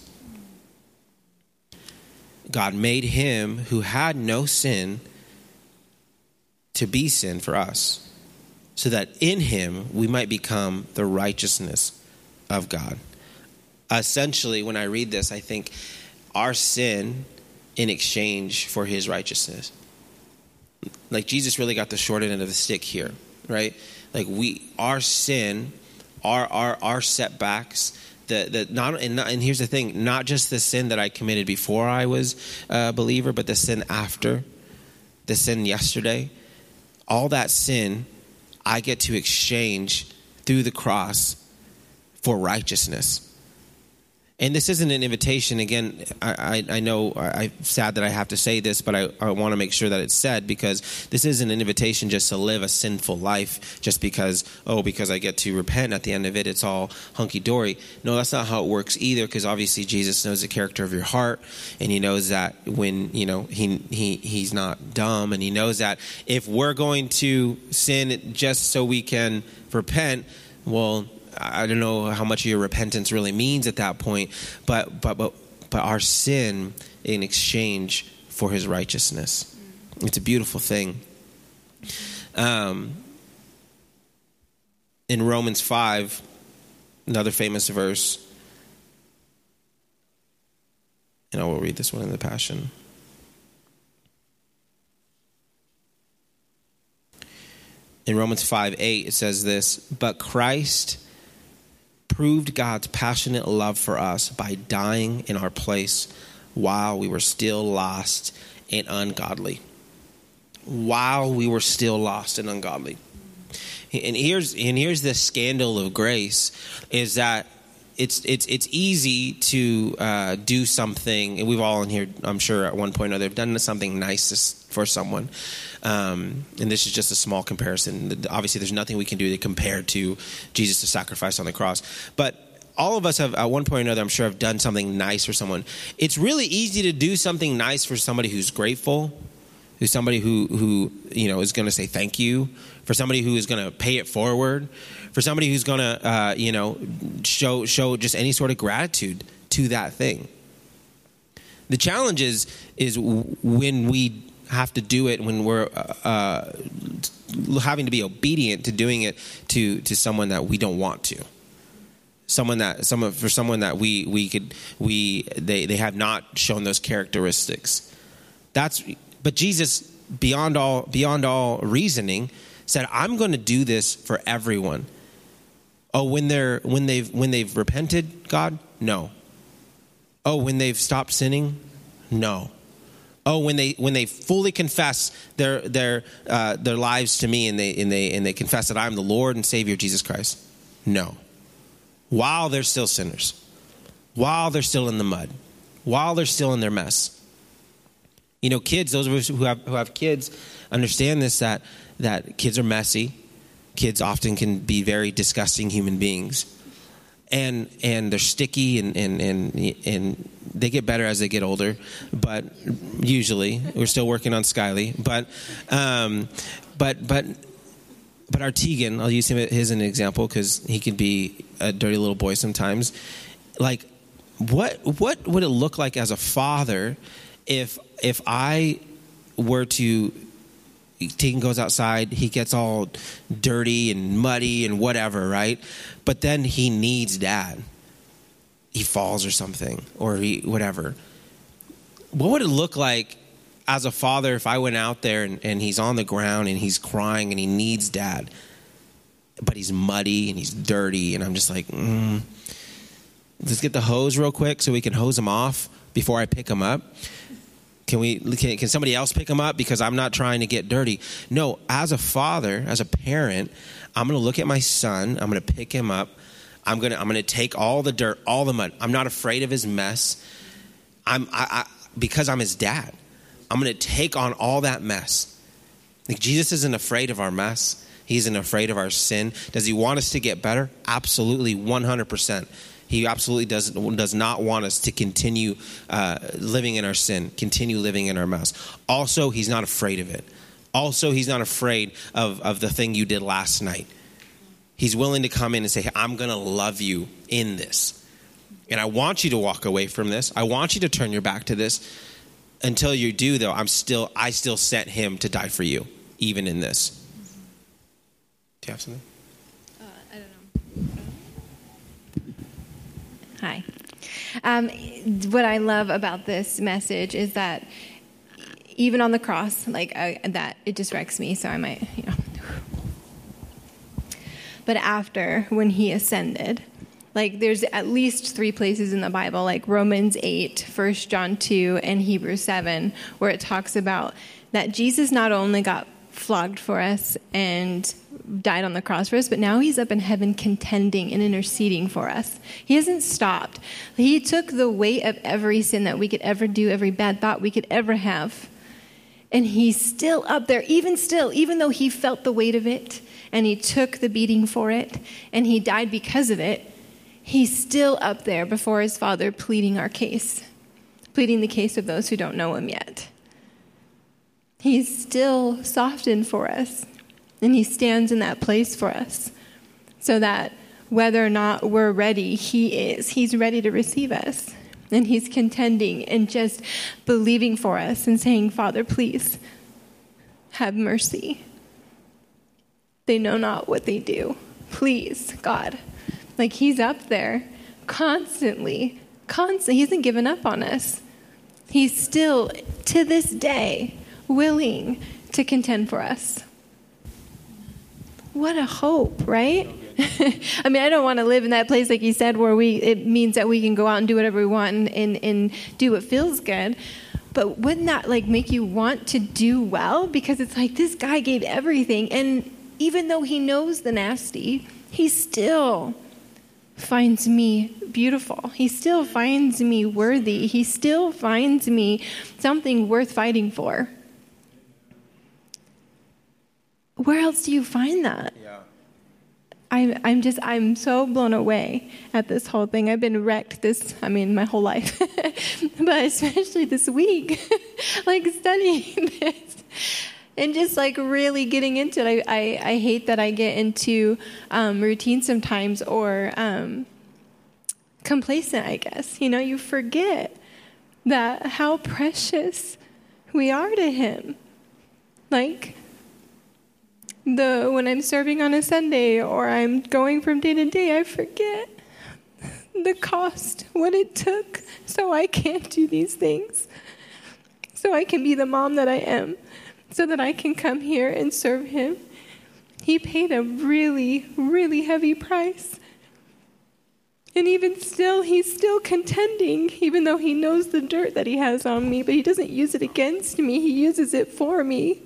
God made him who had no sin to be sin for us, so that in him we might become the righteousness of God. Essentially, when I read this, I think our sin in exchange for his righteousness. Like, Jesus really got the short end of the stick here, right? Like, our sin, our setbacks, and here's the thing, not just the sin that I committed before I was a believer, but the sin after, the sin yesterday, all that sin I get to exchange through the cross for righteousness. And this isn't an invitation. Again, I know I'm sad that I have to say this, but I want to make sure that it's said, because this isn't an invitation just to live a sinful life just because I get to repent at the end of it, it's all hunky-dory. No, that's not how it works either, because obviously Jesus knows the character of your heart, and he knows that when, he's not dumb, and he knows that if we're going to sin just so we can repent, well, I don't know how much of your repentance really means at that point, but our sin in exchange for his righteousness. It's a beautiful thing. In Romans 5, another famous verse. And I will read this one in the Passion. In Romans 5:8, it says this, but Christ proved God's passionate love for us by dying in our place while we were still lost and ungodly. While we were still lost and ungodly. And here's the scandal of grace, is that it's easy to do something, and we've all in here, I'm sure at one point or another, have done something nice for someone. And this is just a small comparison. Obviously, there's nothing we can do to compare to Jesus' sacrifice on the cross. But all of us have, at one point or another, I'm sure, have done something nice for someone. It's really easy to do something nice for somebody who's grateful, who's somebody who is going to say thank you, for somebody who is going to pay it forward, for somebody who's going to show just any sort of gratitude to that thing. The challenge is when we have to do it, when we're having to be obedient to doing it to someone that we don't want to. Someone that they have not shown those characteristics. But Jesus, beyond all reasoning, said, I'm going to do this for everyone. Oh, when they've repented, God? No. Oh, when they've stopped sinning? No. Oh, when they fully confess their lives to me and they confess that I'm the Lord and Savior Jesus Christ? No. While they're still sinners, while they're still in the mud, while they're still in their mess. You know, kids, those of us who have kids understand this, that kids are messy. Kids often can be very disgusting human beings. And they're sticky and they get better as they get older, but usually we're still working on Skyly. But our Tegan, I'll use him as an example because he can be a dirty little boy sometimes. Like, what would it look like as a father if I were to, Tegan goes outside, he gets all dirty and muddy and whatever, right? But then he needs dad. He falls or something, or whatever. What would it look like as a father if I went out there and he's on the ground and he's crying and he needs dad, but he's muddy and he's dirty, and I'm just like, let's get the hose real quick so we can hose him off before I pick him up. Can somebody else pick him up because I'm not trying to get dirty? No, as a father, as a parent, I'm going to look at my son. I'm going to pick him up. I'm going to take all the dirt, all the mud. I'm not afraid of his mess. Because I'm his dad. I'm going to take on all that mess. Like, Jesus isn't afraid of our mess. He isn't afraid of our sin. Does he want us to get better? Absolutely, 100%. He absolutely does not want us to continue living in our sin, continue living in our mess. Also, he's not afraid of it. Also, he's not afraid of the thing you did last night. He's willing to come in and say, hey, I'm going to love you in this. And I want you to walk away from this. I want you to turn your back to this. Until you do, though, I still sent him to die for you, even in this. Do you have something? I don't know. Hi. What I love about this message is that even on the cross, that it just wrecks me, so I might, But after, when he ascended, there's at least 3 places in the Bible, like Romans 8, 1 John 2, and Hebrews 7, where it talks about that Jesus not only got flogged for us and died on the cross for us, but now he's up in heaven contending and interceding for us. He hasn't stopped. He took the weight of every sin that we could ever do, every bad thought we could ever have. And he's still up there, even though he felt the weight of it, and he took the beating for it, and he died because of it. He's still up there before his Father pleading our case, pleading the case of those who don't know him yet. He's still softened for us, and he stands in that place for us so that whether or not we're ready, he's ready to receive us. And he's contending and just believing for us and saying, Father, please have mercy. They know not what they do. Please, God, Like, he's up there constantly. He hasn't given up on us. He's still, to this day, willing to contend for us. What a hope, right? I mean, I don't want to live in that place, like you said, where it means that we can go out and do whatever we want and do what feels good. But wouldn't that, like, make you want to do well? Because it's like, this guy gave everything. And even though he knows the nasty, he still finds me beautiful. He still finds me worthy. He still finds me something worth fighting for. Where else do you find that? Yeah. I'm so blown away at this whole thing. I've been wrecked my whole life, but especially this week, like studying this and just like really getting into it. I hate that I get into routine sometimes or complacent, I guess. You know, you forget that how precious we are to him. Like, when I'm serving on a Sunday or I'm going from day to day, I forget the cost, what it took so I can do these things, so I can be the mom that I am, so that I can come here and serve him. He paid a really, really heavy price. And even still, he's still contending, even though he knows the dirt that he has on me, but he doesn't use it against me. He uses it for me.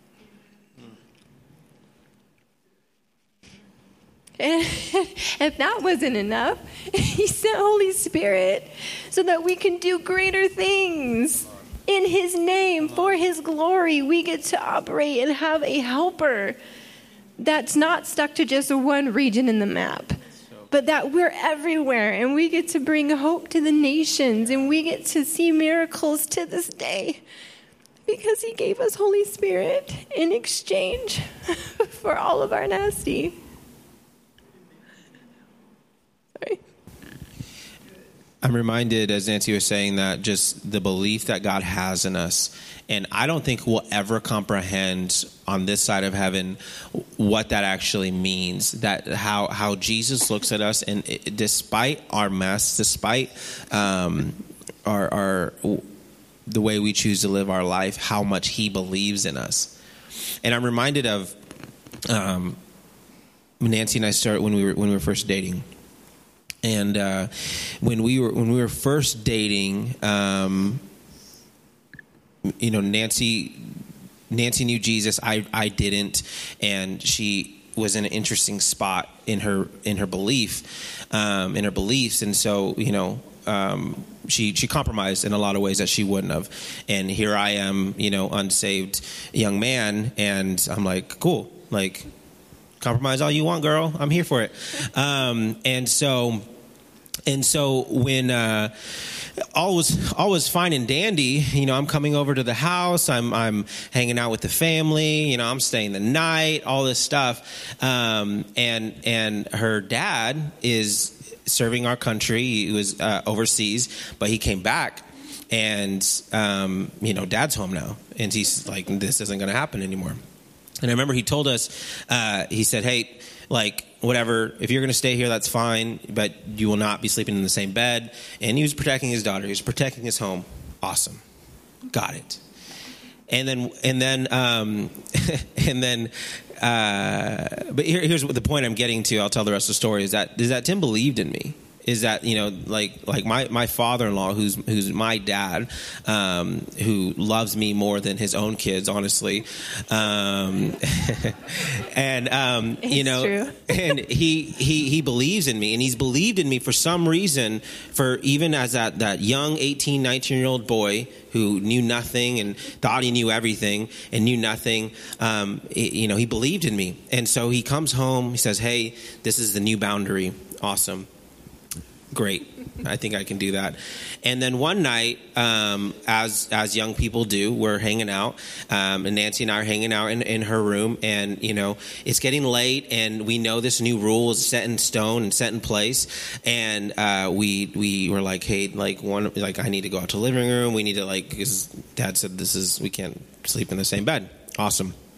And if that wasn't enough, he sent Holy Spirit so that we can do greater things in his name, for his glory. We get to operate and have a helper that's not stuck to just one region in the map, but that we're everywhere and we get to bring hope to the nations and we get to see miracles to this day because he gave us Holy Spirit in exchange for all of our nasty. I'm reminded, as Nancy was saying, that just the belief that God has in us. And I don't think we'll ever comprehend on this side of heaven what that actually means, that how Jesus looks at us, and despite our mess, despite our the way we choose to live our life, how much he believes in us. And I'm reminded of Nancy and I started when we were first dating. And when we were first dating, Nancy knew Jesus. I didn't, and she was in an interesting spot in her beliefs, and so she compromised in a lot of ways that she wouldn't have. And here I am, unsaved young man, and I'm like, cool, like, compromise all you want, girl. I'm here for it. And so when all was fine and dandy, I'm coming over to the house, I'm hanging out with the family, I'm staying the night, all this stuff. And her dad is serving our country. He was overseas, but he came back. And, Dad's home now. And he's like, this isn't going to happen anymore. And I remember he told us, he said, hey, like, whatever, if you're going to stay here, that's fine, but you will not be sleeping in the same bed. And he was protecting his daughter. He was protecting his home. Awesome. Got it. But here's what the point I'm getting to. I'll tell the rest of the story is that Tim believed in me. Is that, like my father-in-law, who's my dad, who loves me more than his own kids, honestly. And, true. And he believes in me, and he's believed in me for some reason, for even as that young 18, 19-year-old boy who knew nothing and thought he knew everything and knew nothing. He believed in me. And so he comes home, he says, hey, this is the new boundary. Awesome. Great. I think I can do that. And then one night, as young people do, we're hanging out, and Nancy and I are hanging out in her room, and, it's getting late, and we know this new rule is set in stone and set in place. And we were like, hey, I need to go out to the living room. We need to, because Dad said we can't sleep in the same bed. Awesome.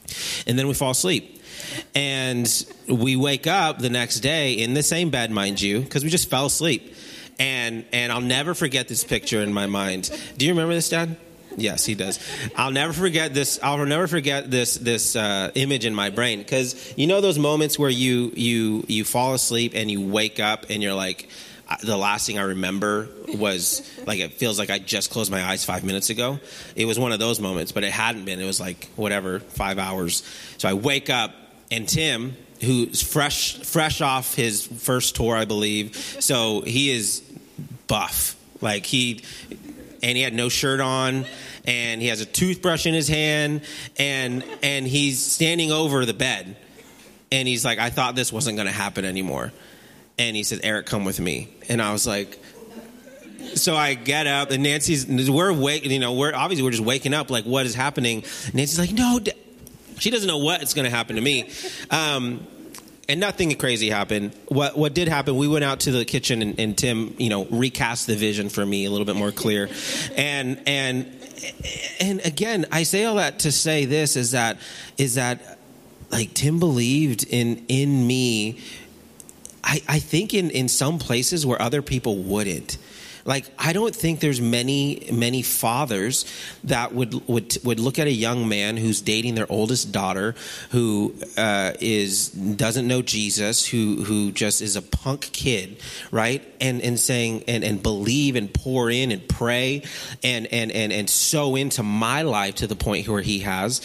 And then we fall asleep. And we wake up the next day in the same bed, mind you, because we just fell asleep. And I'll never forget this picture in my mind. Do you remember this, Dad? Yes, he does. I'll never forget this. I'll never forget this image in my brain, because you know those moments where you fall asleep and you wake up and you're like, the last thing I remember was like, it feels like I just closed my eyes 5 minutes ago. It was one of those moments, but it hadn't been. It was like whatever, 5 hours. So I wake up and Tim, who's fresh off his first tour, I believe. So he is buff, like he had no shirt on, and he has a toothbrush in his hand, and he's standing over the bed, and he's like, I thought this wasn't going to happen anymore. And he said, Eric, come with me. And I was like, so I get up, and we're just waking up, like, what is happening? Nancy's like, no, she doesn't know what's going to happen to me. And nothing crazy happened. What did happen, we went out to the kitchen, and Tim, recast the vision for me a little bit more clear. And again, I say all that to say this is that like Tim believed in me. I think in some places where other people wouldn't. Like, I don't think there's many fathers that would look at a young man who's dating their oldest daughter, who doesn't know Jesus, who just is a punk kid, right? And saying and believe and pour in and pray and sow into my life to the point where he has.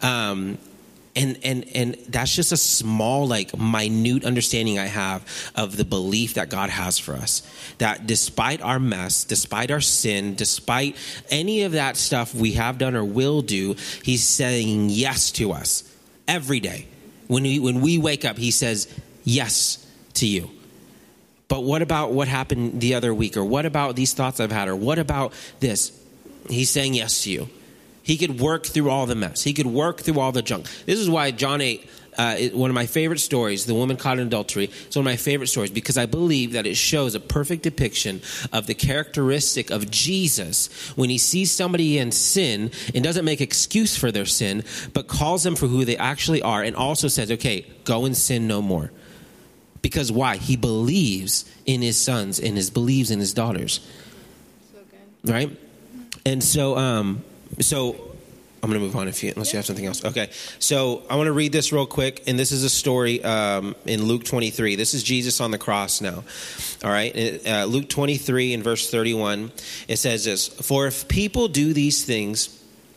And that's just a small, like, minute understanding I have of the belief that God has for us. That despite our mess, despite our sin, despite any of that stuff we have done or will do, he's saying yes to us every day. When we wake up, he says yes to you. But what about what happened the other week? Or what about these thoughts I've had? Or what about this? He's saying yes to you. He could work through all the mess. He could work through all the junk. This is why John 8, one of my favorite stories, the woman caught in adultery, it's one of my favorite stories, because I believe that it shows a perfect depiction of the characteristic of Jesus when he sees somebody in sin and doesn't make excuse for their sin, but calls them for who they actually are, and also says, okay, go and sin no more. Because why? He believes in his sons and believes in his daughters. So good. Right? And so I'm going to move on unless you have something else. Okay. So I want to read this real quick. And this is a story in Luke 23. This is Jesus on the cross now. All right. Luke 23 and verse 31. It says this: for if people do these things,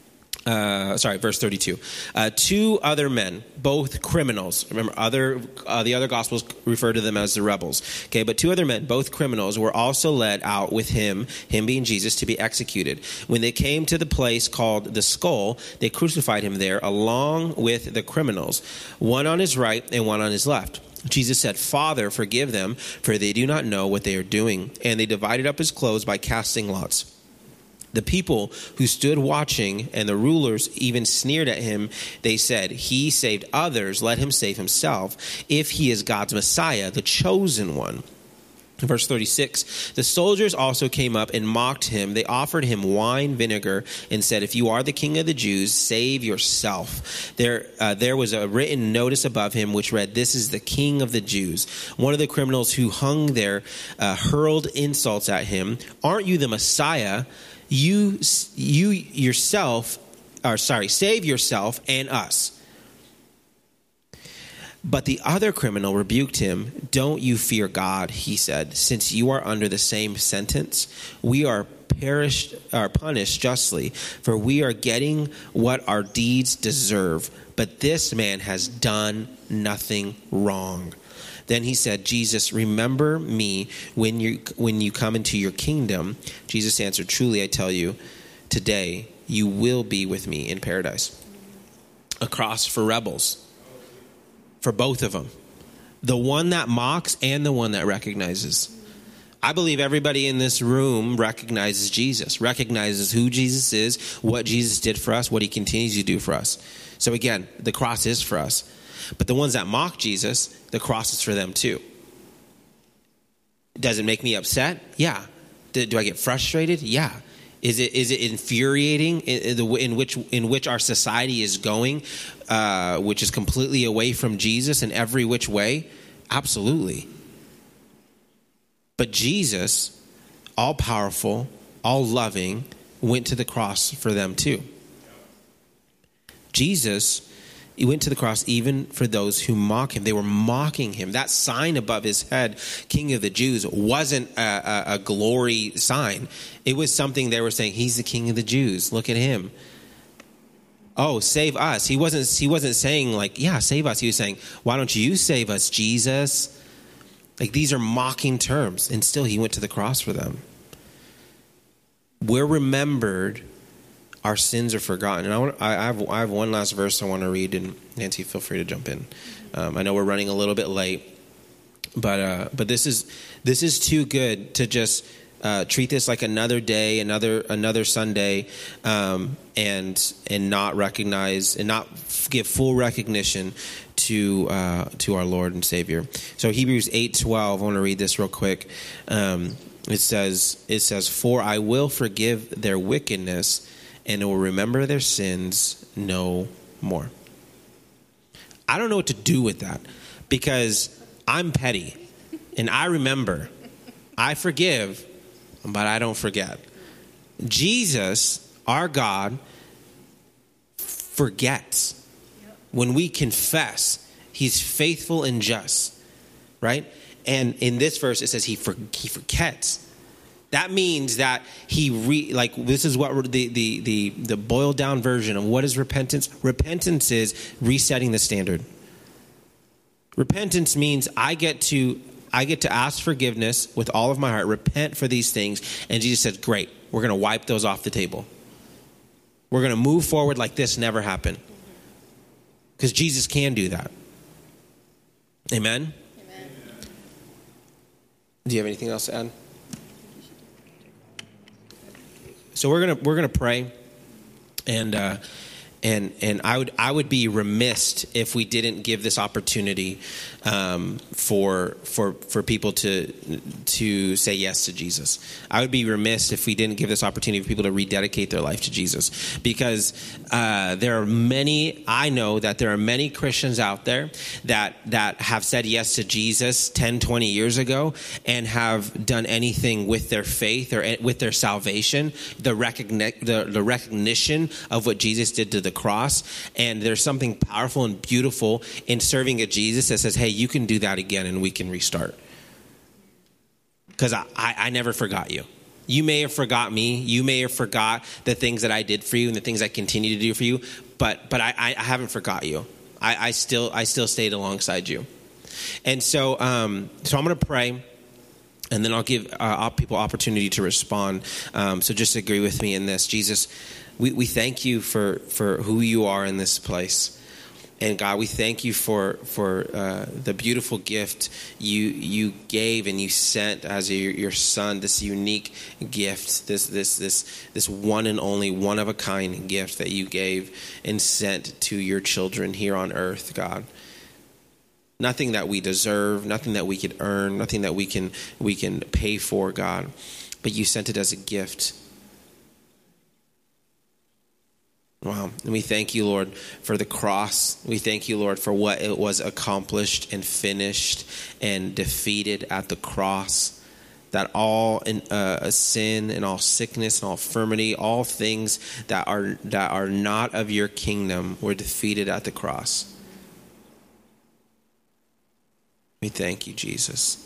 verse 32. Two other men, both criminals. Remember, the other gospels refer to them as the rebels. Okay, but two other men, both criminals, were also led out with him being Jesus, to be executed. When they came to the place called the Skull, they crucified him there along with the criminals, one on his right and one on his left. Jesus said, Father, forgive them, for they do not know what they are doing. And they divided up his clothes by casting lots. The people who stood watching and the rulers even sneered at him. They said, he saved others, let him save himself, if he is God's Messiah, the chosen one. Verse 36, the soldiers also came up and mocked him. They offered him wine vinegar and said, if you are the king of the Jews, save yourself. There was a written notice above him which read, this is the king of the Jews. One of the criminals who hung there hurled insults at him. Aren't you the Messiah? You yourself, save yourself and us. But the other criminal rebuked him. Don't you fear God, he said, since you are under the same sentence. We are punished justly, for we are getting what our deeds deserve. But this man has done nothing wrong. Then he said, Jesus, remember me when you come into your kingdom. Jesus answered, truly I tell you, today you will be with me in paradise. A cross for rebels. For both of them. The one that mocks and the one that recognizes. I believe everybody in this room recognizes Jesus. Recognizes who Jesus is, what Jesus did for us, what he continues to do for us. So again, the cross is for us. But the ones that mock Jesus, the cross is for them too. Does it make me upset? Yeah. Do I get frustrated? Yeah. Is it infuriating in which our society is going, which is completely away from Jesus in every which way? Absolutely. But Jesus, all powerful, all loving, went to the cross for them too. Jesus, he went to the cross even for those who mock him. They were mocking him. That sign above his head, King of the Jews, wasn't a glory sign. It was something they were saying, he's the King of the Jews. Look at him. Oh, save us. He wasn't saying like, yeah, save us. He was saying, why don't you save us, Jesus? Like, these are mocking terms. And still he went to the cross for them. We're remembered. Our sins are forgotten. And I have one last verse I want to read, and Nancy, feel free to jump in. I know we're running a little bit late, but this is too good to just treat this like another day, another Sunday, and not recognize and not give full recognition to our Lord and Savior. So Hebrews 8:12. I want to read this real quick. It says, "For I will forgive their wickedness, and will remember their sins no more." I don't know what to do with that, because I'm petty and I remember. I forgive, but I don't forget. Jesus, our God, forgets. When we confess, he's faithful and just, right? And in this verse, it says he forgets. That means that this is what the boiled down version of what is repentance. Repentance is resetting the standard. Repentance means I get to ask forgiveness with all of my heart, repent for these things, and Jesus says, great, we're going to wipe those off the table. We're going to move forward like this never happened. Because Jesus can do that. Amen? Amen. Do you have anything else to add? So we're gonna pray, and I would be remiss if we didn't give this opportunity for people to say yes to Jesus. I would be remiss if we didn't give this opportunity for people to rededicate their life to Jesus, because I know that there are many Christians out there that have said yes to Jesus 10, 20 years ago and have done anything with their faith or with their salvation, the recognition of what Jesus did to the cross. And there's something powerful and beautiful in serving a Jesus that says, hey, you can do that again and we can restart. Because I never forgot you. You may have forgot me. You may have forgot the things that I did for you and the things I continue to do for you. But I haven't forgot you. I still stayed alongside you. And so I'm going to pray, and then I'll give people opportunity to respond. So just agree with me in this. Jesus, we thank you for who you are in this place. And God, we thank you for the beautiful gift you gave and you sent as your son, this unique gift, this one and only one of a kind gift that you gave and sent to your children here on earth, God. Nothing that we deserve, nothing that we could earn, nothing that we can pay for, God, but you sent it as a gift. Wow. And we thank you, Lord, for the cross. We thank you, Lord, for what it was accomplished and finished and defeated at the cross. That all sin and all sickness and all infirmity, all things that are not of your kingdom were defeated at the cross. We thank you, Jesus.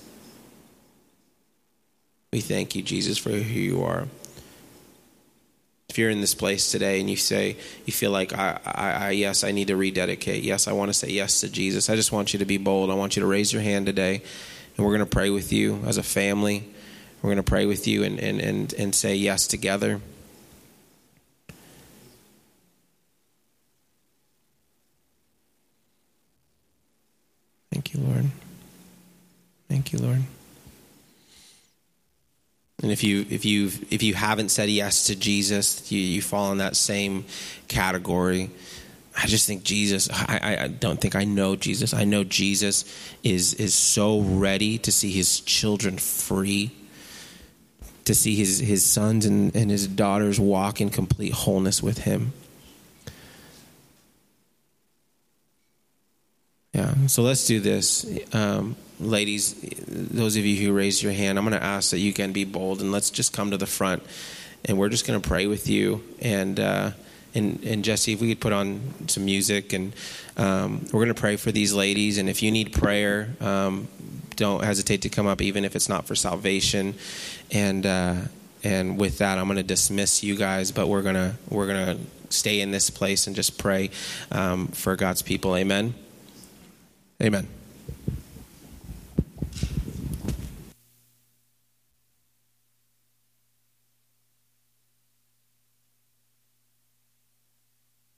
We thank you, Jesus, for who you are. If you're in this place today and you feel like, yes, I need to rededicate. Yes, I want to say yes to Jesus. I just want you to be bold. I want you to raise your hand today, and we're going to pray with you as a family. We're going to pray with you and say yes together. Thank you, Lord. Thank you, Lord. And if you haven't said yes to Jesus, you fall in that same category. I just think Jesus, I don't think I know Jesus. I know Jesus is so ready to see his children free. to see his sons and his daughters walk in complete wholeness with him. Yeah, so let's do this. Ladies, those of you who raised your hand, I'm going to ask that you can be bold, and let's just come to the front, and we're just going to pray with you. And Jesse, if we could put on some music, and we're going to pray for these ladies. And if you need prayer, don't hesitate to come up, even if it's not for salvation. And with that, I'm going to dismiss you guys, but we're gonna stay in this place and just pray for God's people. Amen. Amen.